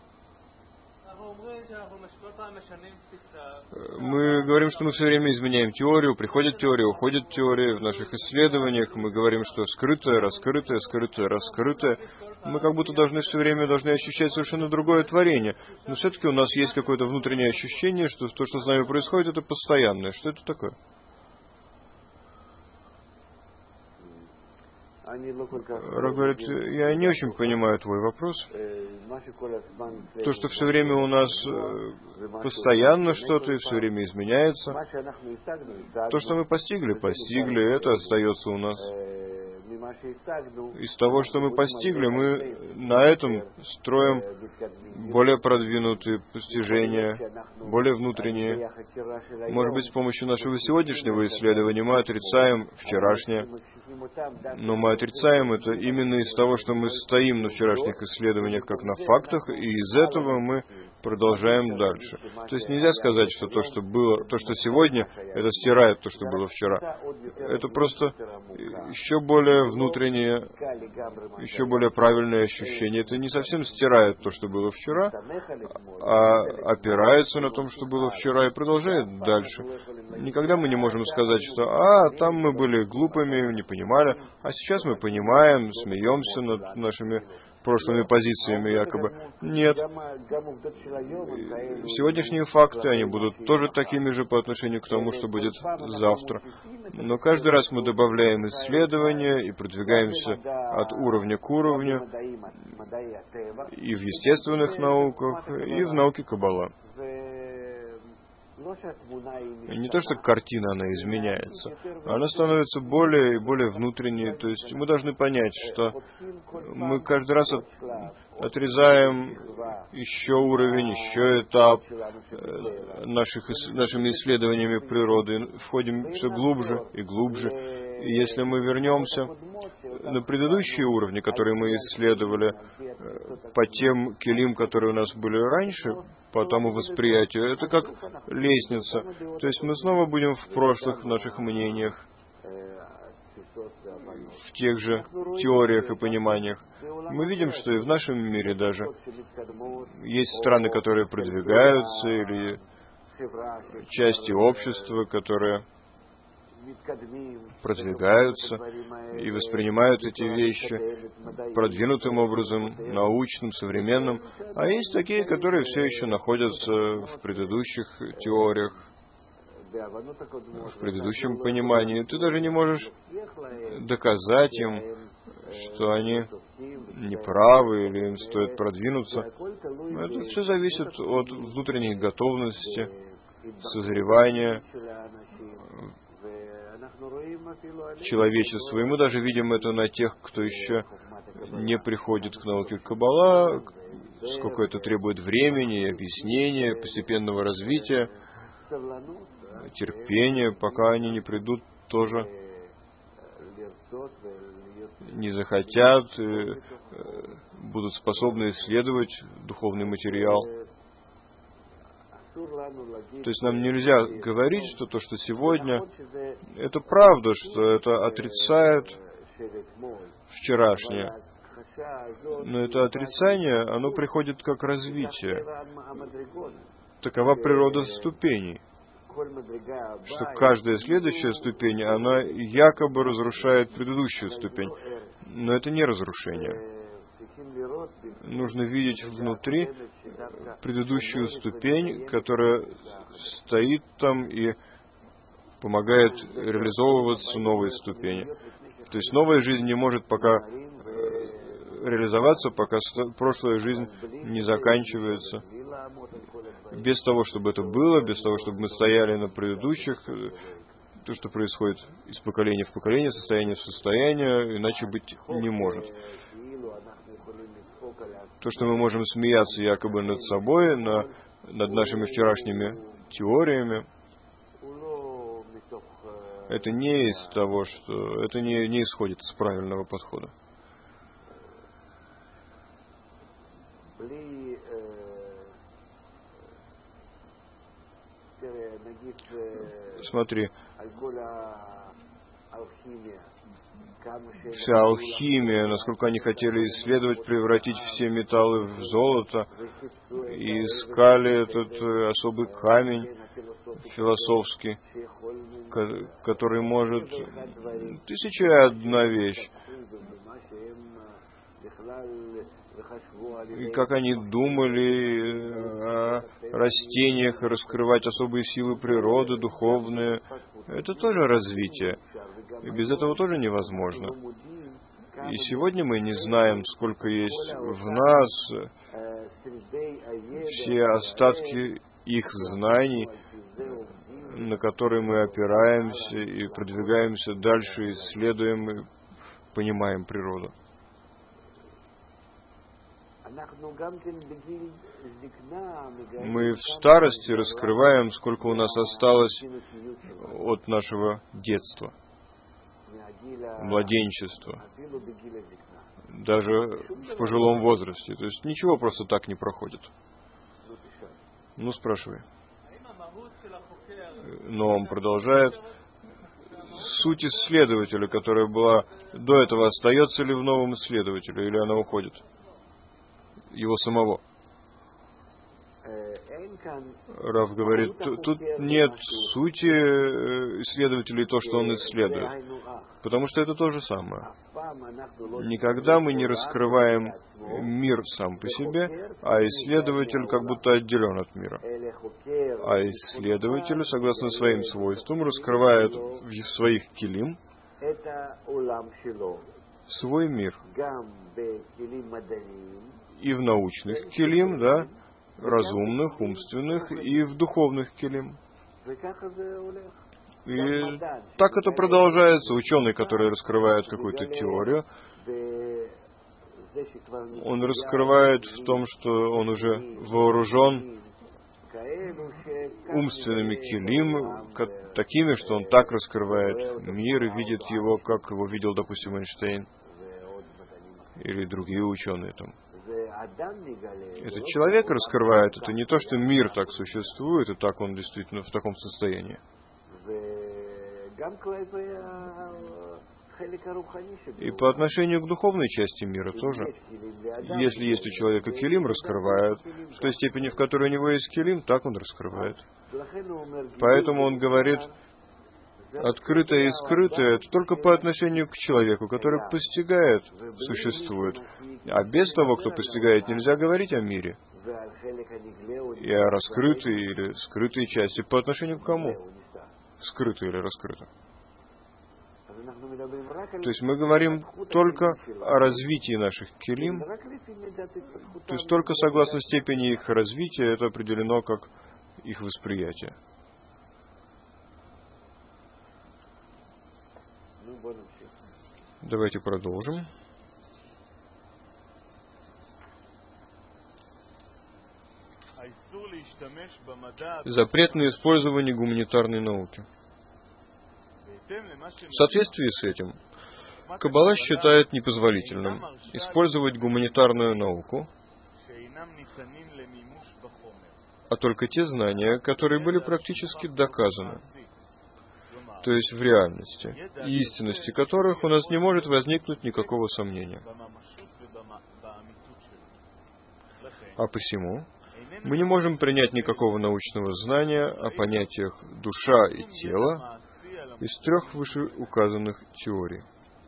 мы говорим, что мы все время изменяем теорию, приходит теория, уходит теория. В наших исследованиях мы говорим, что скрытое, раскрытое, скрытое, раскрытое. Мы как будто должны все время должны ощущать совершенно другое творение. Но все-таки у нас есть какое-то внутреннее ощущение, что то, что с нами происходит, это постоянное. Что это такое? Рав говорит, я не очень понимаю твой вопрос. То, что все время у нас постоянно что-то и все время изменяется. То, что мы постигли, постигли, это остается у нас. Из того, что мы постигли, мы на этом строим более продвинутые постижения, более внутренние. Может быть, с помощью нашего сегодняшнего исследования мы отрицаем вчерашнее, но мы отрицаем это именно из того, что мы стоим на вчерашних исследованиях как на фактах, и из этого мы продолжаем дальше. То есть нельзя сказать, что то, что было, то, что сегодня, это стирает то, что было вчера. Это просто еще более внутреннее, еще более правильное ощущение. Это не совсем стирает то, что было вчера, а опирается на том, что было вчера, и продолжает дальше. Никогда мы не можем сказать, что «а, там мы были глупыми, не понимали, а сейчас мы понимаем, смеемся над нашими прошлыми позициями якобы». Нет. Сегодняшние факты, они будут тоже такими же по отношению к тому, что будет завтра. Но каждый раз мы добавляем исследования и продвигаемся от уровня к уровню и в естественных науках, и в науке Каббала. И не то, что картина, она изменяется, она становится более и более внутренней. То есть мы должны понять, что мы каждый раз от, отрезаем еще уровень, еще этап наших, нашими исследованиями природы, входим все глубже и глубже. И если мы вернемся на предыдущие уровни, которые мы исследовали, по тем келим, которые у нас были раньше, по тому восприятию, это как лестница. То есть мы снова будем в прошлых наших мнениях, в тех же теориях и пониманиях. Мы видим, что и в нашем мире даже есть страны, которые продвигаются, или части общества, которые продвигаются и воспринимают эти вещи продвинутым образом, научным, современным. А есть такие, которые все еще находятся в предыдущих теориях, в предыдущем понимании. Ты даже не можешь доказать им, что они неправы или им стоит продвинуться. Это все зависит от внутренней готовности, созревания человечества. И мы даже видим это на тех, кто еще не приходит к науке Каббала, сколько это требует времени, объяснения, постепенного развития, терпения, пока они не придут, тоже не захотят, будут способны исследовать духовный материал. То есть нам нельзя говорить, что то, что сегодня, это правда, что это отрицает вчерашнее. Но это отрицание, оно приходит как развитие. Такова природа ступеней. Что каждая следующая ступень, она якобы разрушает предыдущую ступень. Но это не разрушение. Нужно видеть внутри предыдущую ступень, которая стоит там и помогает реализовываться новой ступени. То есть новая жизнь не может пока реализоваться, пока прошлая жизнь не заканчивается. Без того, чтобы это было, без того, чтобы мы стояли на предыдущих, то, что происходит из поколения в поколение, состояние в состояние, иначе быть не может. То, что мы можем смеяться якобы над собой, на, над нашими вчерашними теориями, это не из того, что... Это не, не исходит из правильного подхода. Смотри, вся алхимия, насколько они хотели исследовать, превратить все металлы в золото, и искали этот особый камень философский, который может... Тысяча и одна вещь. И как они думали о растениях, раскрывать особые силы природы, духовные. Это тоже развитие. И без этого тоже невозможно. И сегодня мы не знаем, сколько есть в нас, все остатки их знаний, на которые мы опираемся и продвигаемся дальше, исследуем и понимаем природу. Мы в старости раскрываем, сколько у нас осталось от нашего детства, младенчества, даже в пожилом возрасте. То есть ничего просто так не проходит. Ну, спрашивай. Но он продолжает. Суть исследователя, которая была до этого, остается ли в новом исследователе, или она уходит? Его самого. Рав говорит, тут нет сути исследователей то, что он исследует, потому что это то же самое. Никогда мы не раскрываем мир сам по себе, а исследователь как будто отделен от мира. А исследователь, согласно своим свойствам, раскрывает в своих келим свой мир. И в научных келим, да, разумных, умственных, и в духовных келим. И так это продолжается. Ученый, который раскрывает какую-то теорию, он раскрывает в том, что он уже вооружен умственными келим, такими, что он так раскрывает мир и видит его, как его видел, допустим, Эйнштейн или другие ученые там. Этот человек раскрывает, это не то, что мир так существует, и так он действительно в таком состоянии. И по отношению к духовной части мира тоже. Если есть у человека келим, раскрывает. В той степени, в которой у него есть келим, так он раскрывает. Поэтому он говорит, открытое и скрытое — это только по отношению к человеку, который постигает, существует. А без того, кто постигает, нельзя говорить о мире. И о раскрытой или скрытой части. По отношению к кому? Скрыто или раскрыто. То есть мы говорим только о развитии наших келим, то есть только согласно степени их развития это определено как их восприятие. Давайте продолжим. Запрет на использование гуманитарной науки. В соответствии с этим, Каббала считает непозволительным использовать гуманитарную науку, а только те знания, которые были практически доказаны, то есть в реальности, и истинности которых у нас не может возникнуть никакого сомнения. А посему мы не можем принять никакого научного знания о понятиях душа и тело из трех вышеуказанных теорий.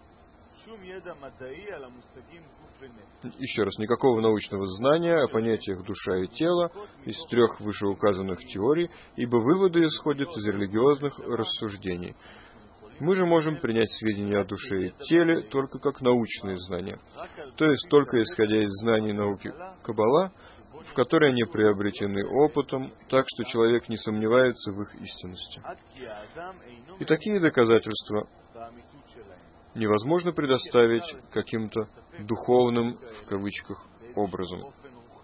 Еще раз, никакого научного знания о понятиях душа и тело из трех вышеуказанных теорий, ибо выводы исходят из религиозных рассуждений. Мы же можем принять сведения о душе и теле только как научные знания, то есть только исходя из знаний науки Каббала, в которые они приобретены опытом, так что человек не сомневается в их истинности. И такие доказательства невозможно предоставить каким-то «духовным» в кавычках образом.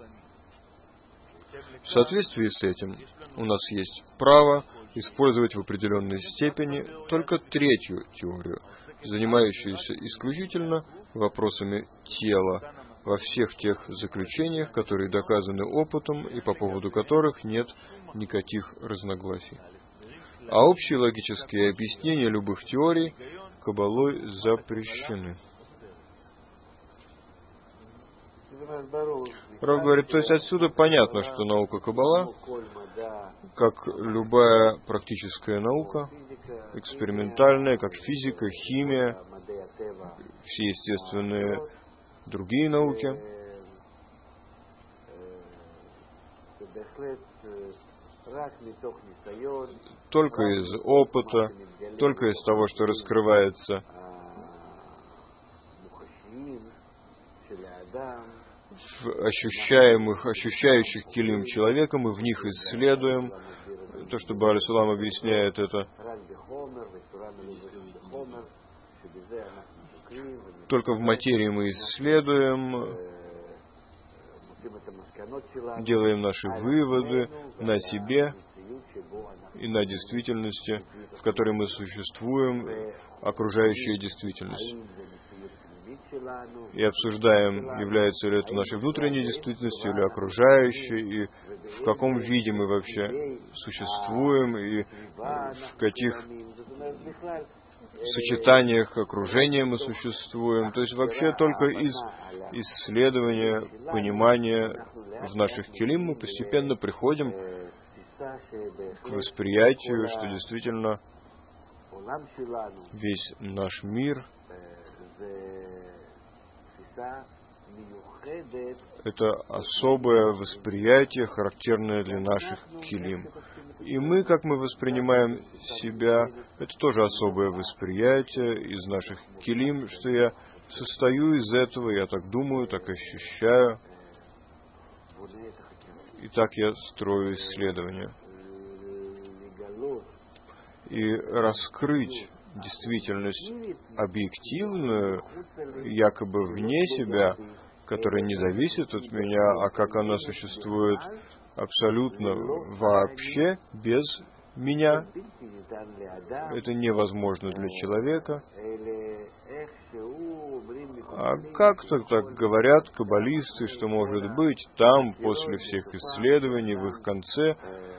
В соответствии с этим у нас есть право использовать в определенной степени только третью теорию, занимающуюся исключительно вопросами тела, во всех тех заключениях, которые доказаны опытом и по поводу которых нет никаких разногласий. А общие логические объяснения любых теорий Каббалой запрещены. Рав говорит, то есть отсюда понятно, что наука Каббала, как любая практическая наука, экспериментальная, как физика, химия, все естественные другие науки, только из опыта, только из того, что раскрывается в ощущаемых, ощущающих келим человека, мы в них исследуем. То, что Бааль Сулам объясняет это, только в материи мы исследуем, делаем наши выводы на себе и на действительности, в которой мы существуем, окружающая действительность. И обсуждаем, является ли это нашей внутренней действительностью или окружающей, и в каком виде мы вообще существуем, и в каких сочетаниях окружения мы существуем. То есть вообще только из исследования, понимания в наших келим мы постепенно приходим к восприятию, что действительно весь наш мир — это особое восприятие, характерное для наших келим. И мы, как мы воспринимаем себя, это тоже особое восприятие из наших келим, что я состою из этого, я так думаю, так ощущаю, и так я строю исследования. И раскрыть действительность объективную, якобы вне себя, которая не зависит от меня, а как она существует абсолютно вообще без меня, это невозможно для человека. А как-то так говорят каббалисты, что может быть там, после всех исследований, в их конце,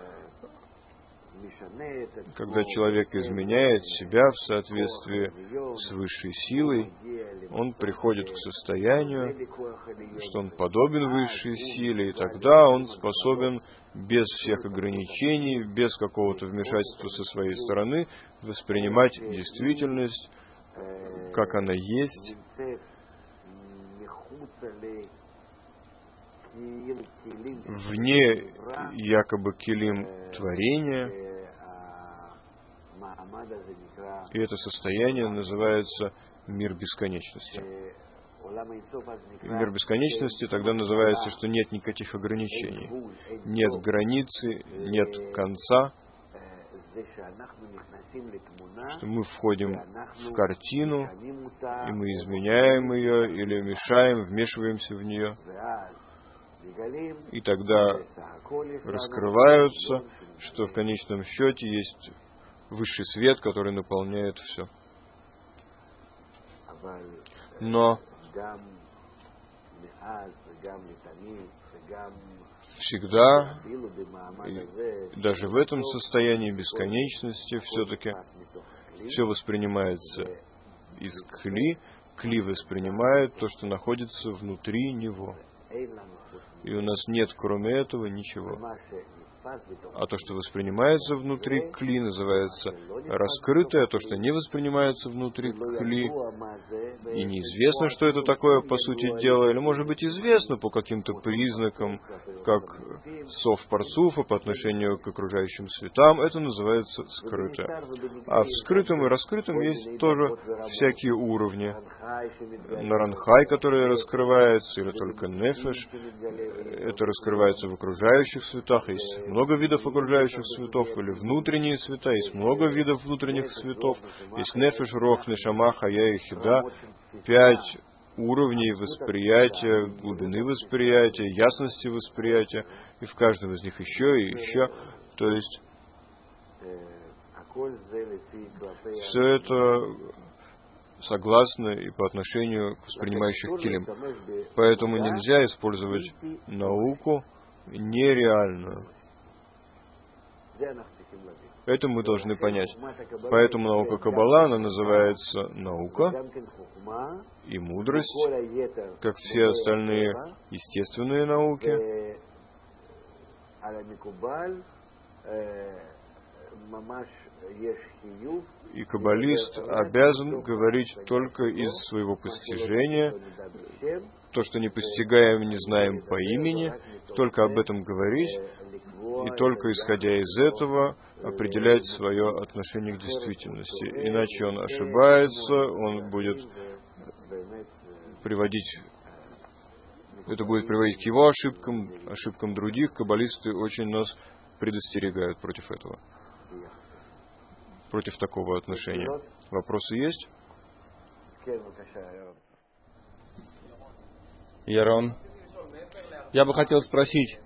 когда человек изменяет себя в соответствии с высшей силой, он приходит к состоянию, что он подобен высшей силе, и тогда он способен без всех ограничений, без какого-то вмешательства со своей стороны воспринимать действительность, как она есть, вне якобы келим творения. И это состояние называется мир бесконечности. И мир бесконечности тогда называется, что нет никаких ограничений, нет границы, нет конца, что мы входим в картину, и мы изменяем ее, или мешаем, вмешиваемся в нее. И тогда раскрываются, что в конечном счете есть высший свет, который наполняет все. Но всегда, и даже в этом состоянии бесконечности, все-таки все воспринимается из кли, кли воспринимает то, что находится внутри него. И у нас нет, кроме этого, ничего. А то, что воспринимается внутри кли, называется раскрытое, а то, что не воспринимается внутри кли, и неизвестно, что это такое, по сути дела, или, может быть, известно по каким-то признакам, как сов парцуфа по отношению к окружающим светам, это называется скрытое. А в скрытом и раскрытом есть тоже всякие уровни. Наранхай, который раскрывается, или только нефеш, это раскрывается в окружающих светах, есть много видов окружающих светов, или внутренние света, есть много видов внутренних светов, есть нефеш, рох, нешама, хая и хида, пять уровней восприятия, глубины восприятия, ясности восприятия, и в каждом из них еще и еще. То есть все это согласно и по отношению к воспринимающих келим. Поэтому нельзя использовать науку нереальную. Это мы должны понять. Поэтому наука Каббала, она называется наука и мудрость, как все остальные естественные науки. И каббалист обязан говорить только из своего постижения, то, что не постигаем, не знаем по имени, только об этом говорить, и только исходя из этого определять свое отношение к действительности. Иначе он ошибается, он будет приводить, это будет приводить к его ошибкам, ошибкам других. Каббалисты очень нас предостерегают против этого, против такого отношения. Вопросы есть? Ярон, я бы хотел спросить,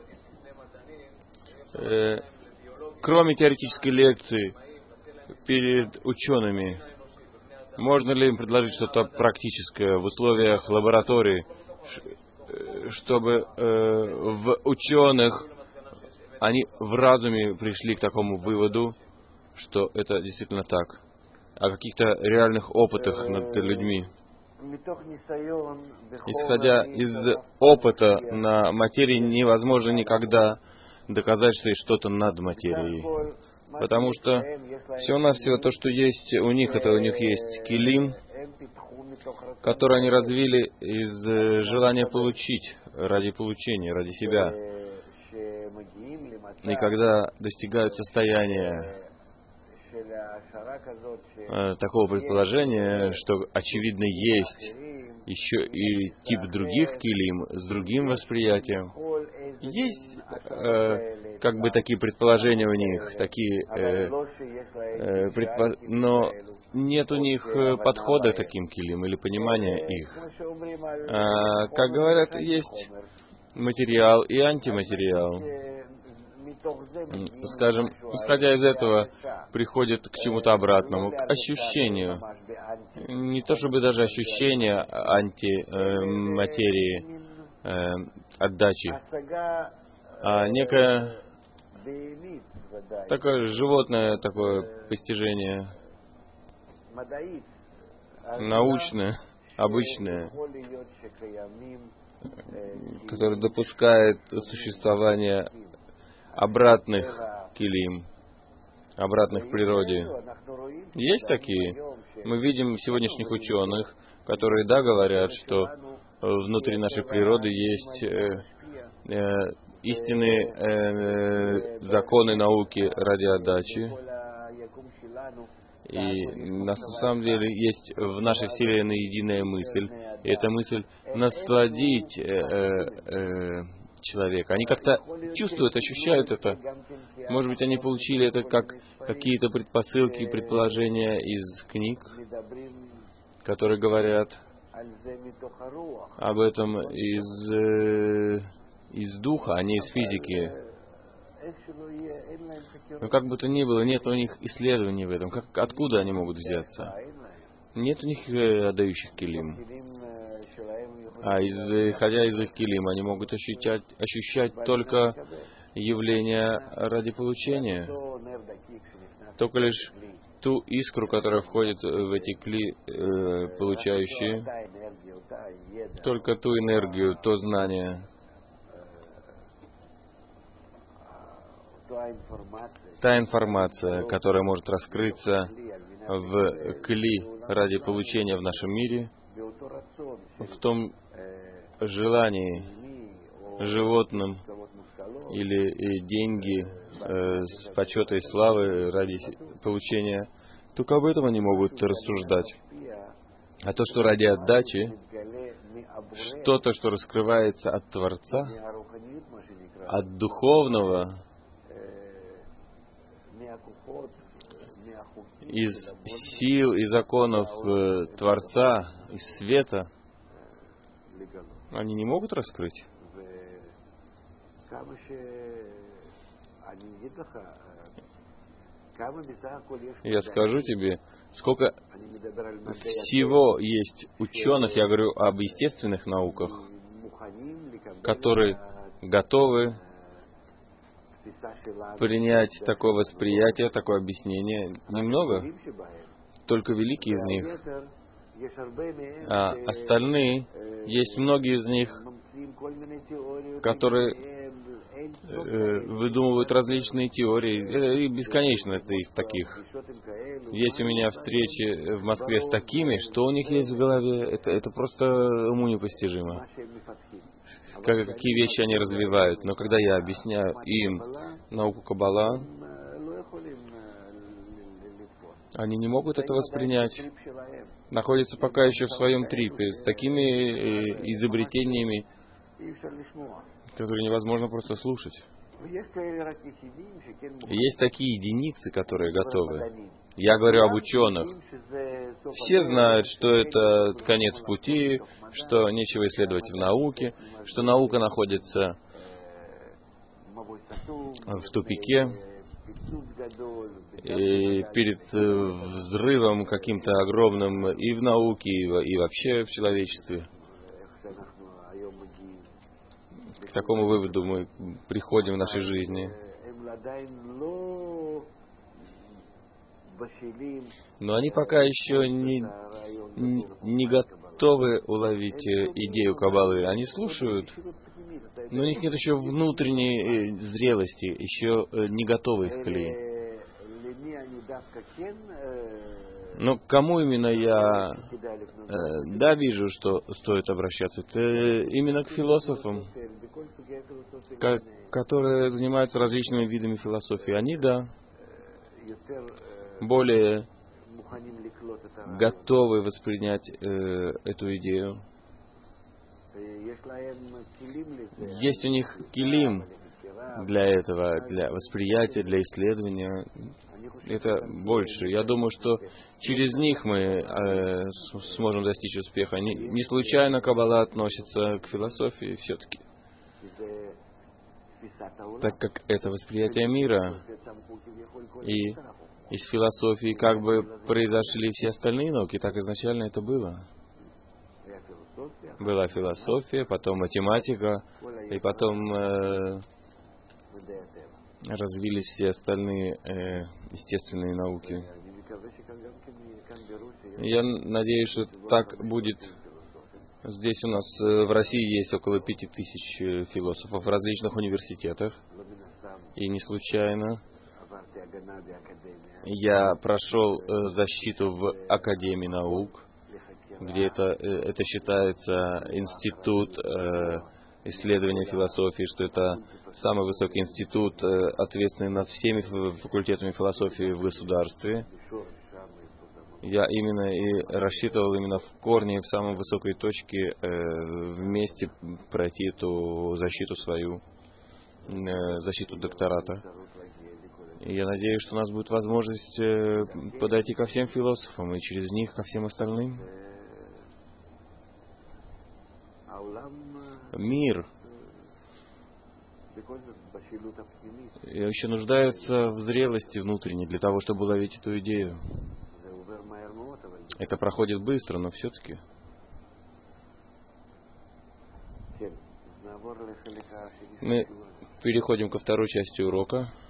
э, кроме теоретической лекции перед учеными, можно ли им предложить что-то практическое в условиях лаборатории, чтобы э, в ученых они в разуме пришли к такому выводу, что это действительно так, о каких-то реальных опытах над людьми. Исходя из опыта на материи, невозможно никогда доказать, что есть что-то над материей. Потому что всего-навсего то, что есть у них, это у них есть килим, который они развили из желания получить, ради получения, ради себя. И когда достигают состояния э, такого предположения, что очевидно есть еще и тип других килим с другим восприятием, есть э, как бы такие предположения у них, такие, э, э, предпо... но нет у них подхода к таким килим или понимания их. А, как говорят, есть материал и антиматериал. Скажем, исходя из этого, приходит к чему-то обратному, к ощущению. Не то чтобы даже ощущение антиматерии, э, отдачи, а некое такое животное такое постижение, научное, обычное, которое допускает существование обратных килим, обратных природе. Есть такие. Мы видим сегодняшних ученых, которые, да, говорят, что внутри нашей природы есть э, э, истинные э, законы науки ради отдачи. И на самом деле есть в нашей Вселенной единая мысль. И эта мысль насладить э, э, человека. Они как-то чувствуют, ощущают это. Может быть, они получили это как какие-то предпосылки, предположения из книг, которые говорят об этом из, э, из духа, а не из физики. Но как бы то ни было, нет у них исследований в этом. Как, откуда они могут взяться? Нет у них э, отдающих килим. А из, исходя из их килим, они могут ощущать, ощущать только явления ради получения. Только лишь ту искру, которая входит в эти кли, э, получающие, только ту энергию, то знание, та информация, которая может раскрыться в кли ради получения в нашем мире, в том желании животным или деньги, э, почета и славы ради получения, только об этом они могут рассуждать. А то, что ради отдачи, что-то, что раскрывается от Творца, от духовного, из сил и законов э, Творца, из света, они не могут раскрыть. Я скажу тебе, сколько всего есть ученых, я говорю об естественных науках, которые готовы принять такое восприятие, такое объяснение. Немного, только великие из них. А остальные, есть многие из них, которые э, выдумывают различные теории, и бесконечно это из таких. Есть у меня встречи в Москве с такими, что у них есть в голове, это, это просто уму непостижимо. Как, какие вещи они развивают. Но когда я объясняю им науку Каббала, они не могут это воспринять. Находятся пока еще в своем трипе, с такими э, изобретениями, которые невозможно просто слушать. Есть такие единицы, которые готовы. Я говорю об ученых. Все знают, что это конец пути, что нечего исследовать в науке, что наука находится в тупике, и перед взрывом каким-то огромным и в науке, и вообще в человечестве. К такому выводу мы приходим в нашей жизни. Но они пока еще не, не, не готовы уловить идею Каббалы. Они слушают, но у них нет еще внутренней зрелости, еще не готовы их к Лии. Но к кому именно я э, да вижу, что стоит обращаться? Это именно к философам, ко- которые занимаются различными видами философии. Они, да, более готовы воспринять э, эту идею. Есть у них килим для этого, для восприятия, для исследования. Это больше. Я думаю, что через них мы э, сможем достичь успеха. Не, не случайно Каббала относится к философии все-таки, так как это восприятие мира, и из философии как бы произошли все остальные науки, так изначально это было. Была философия, потом математика, и потом э, развились все остальные э, естественные науки. Я надеюсь, что так будет. Здесь у нас э, в России есть около пяти тысяч э, философов в различных университетах. И не случайно я прошел э, защиту в Академии наук, где это, э, это считается институт э, исследования философии, что это самый высокий институт, э, ответственный над всеми факультетами философии в государстве. Я именно и рассчитывал именно в корне, в самой высокой точке э, вместе пройти эту защиту свою, э, защиту доктората. И я надеюсь, что у нас будет возможность э, подойти ко всем философам и через них ко всем остальным. Мир еще нуждается в зрелости внутренней для того, чтобы уловить эту идею. Это проходит быстро, но все-таки. Мы переходим ко второй части урока.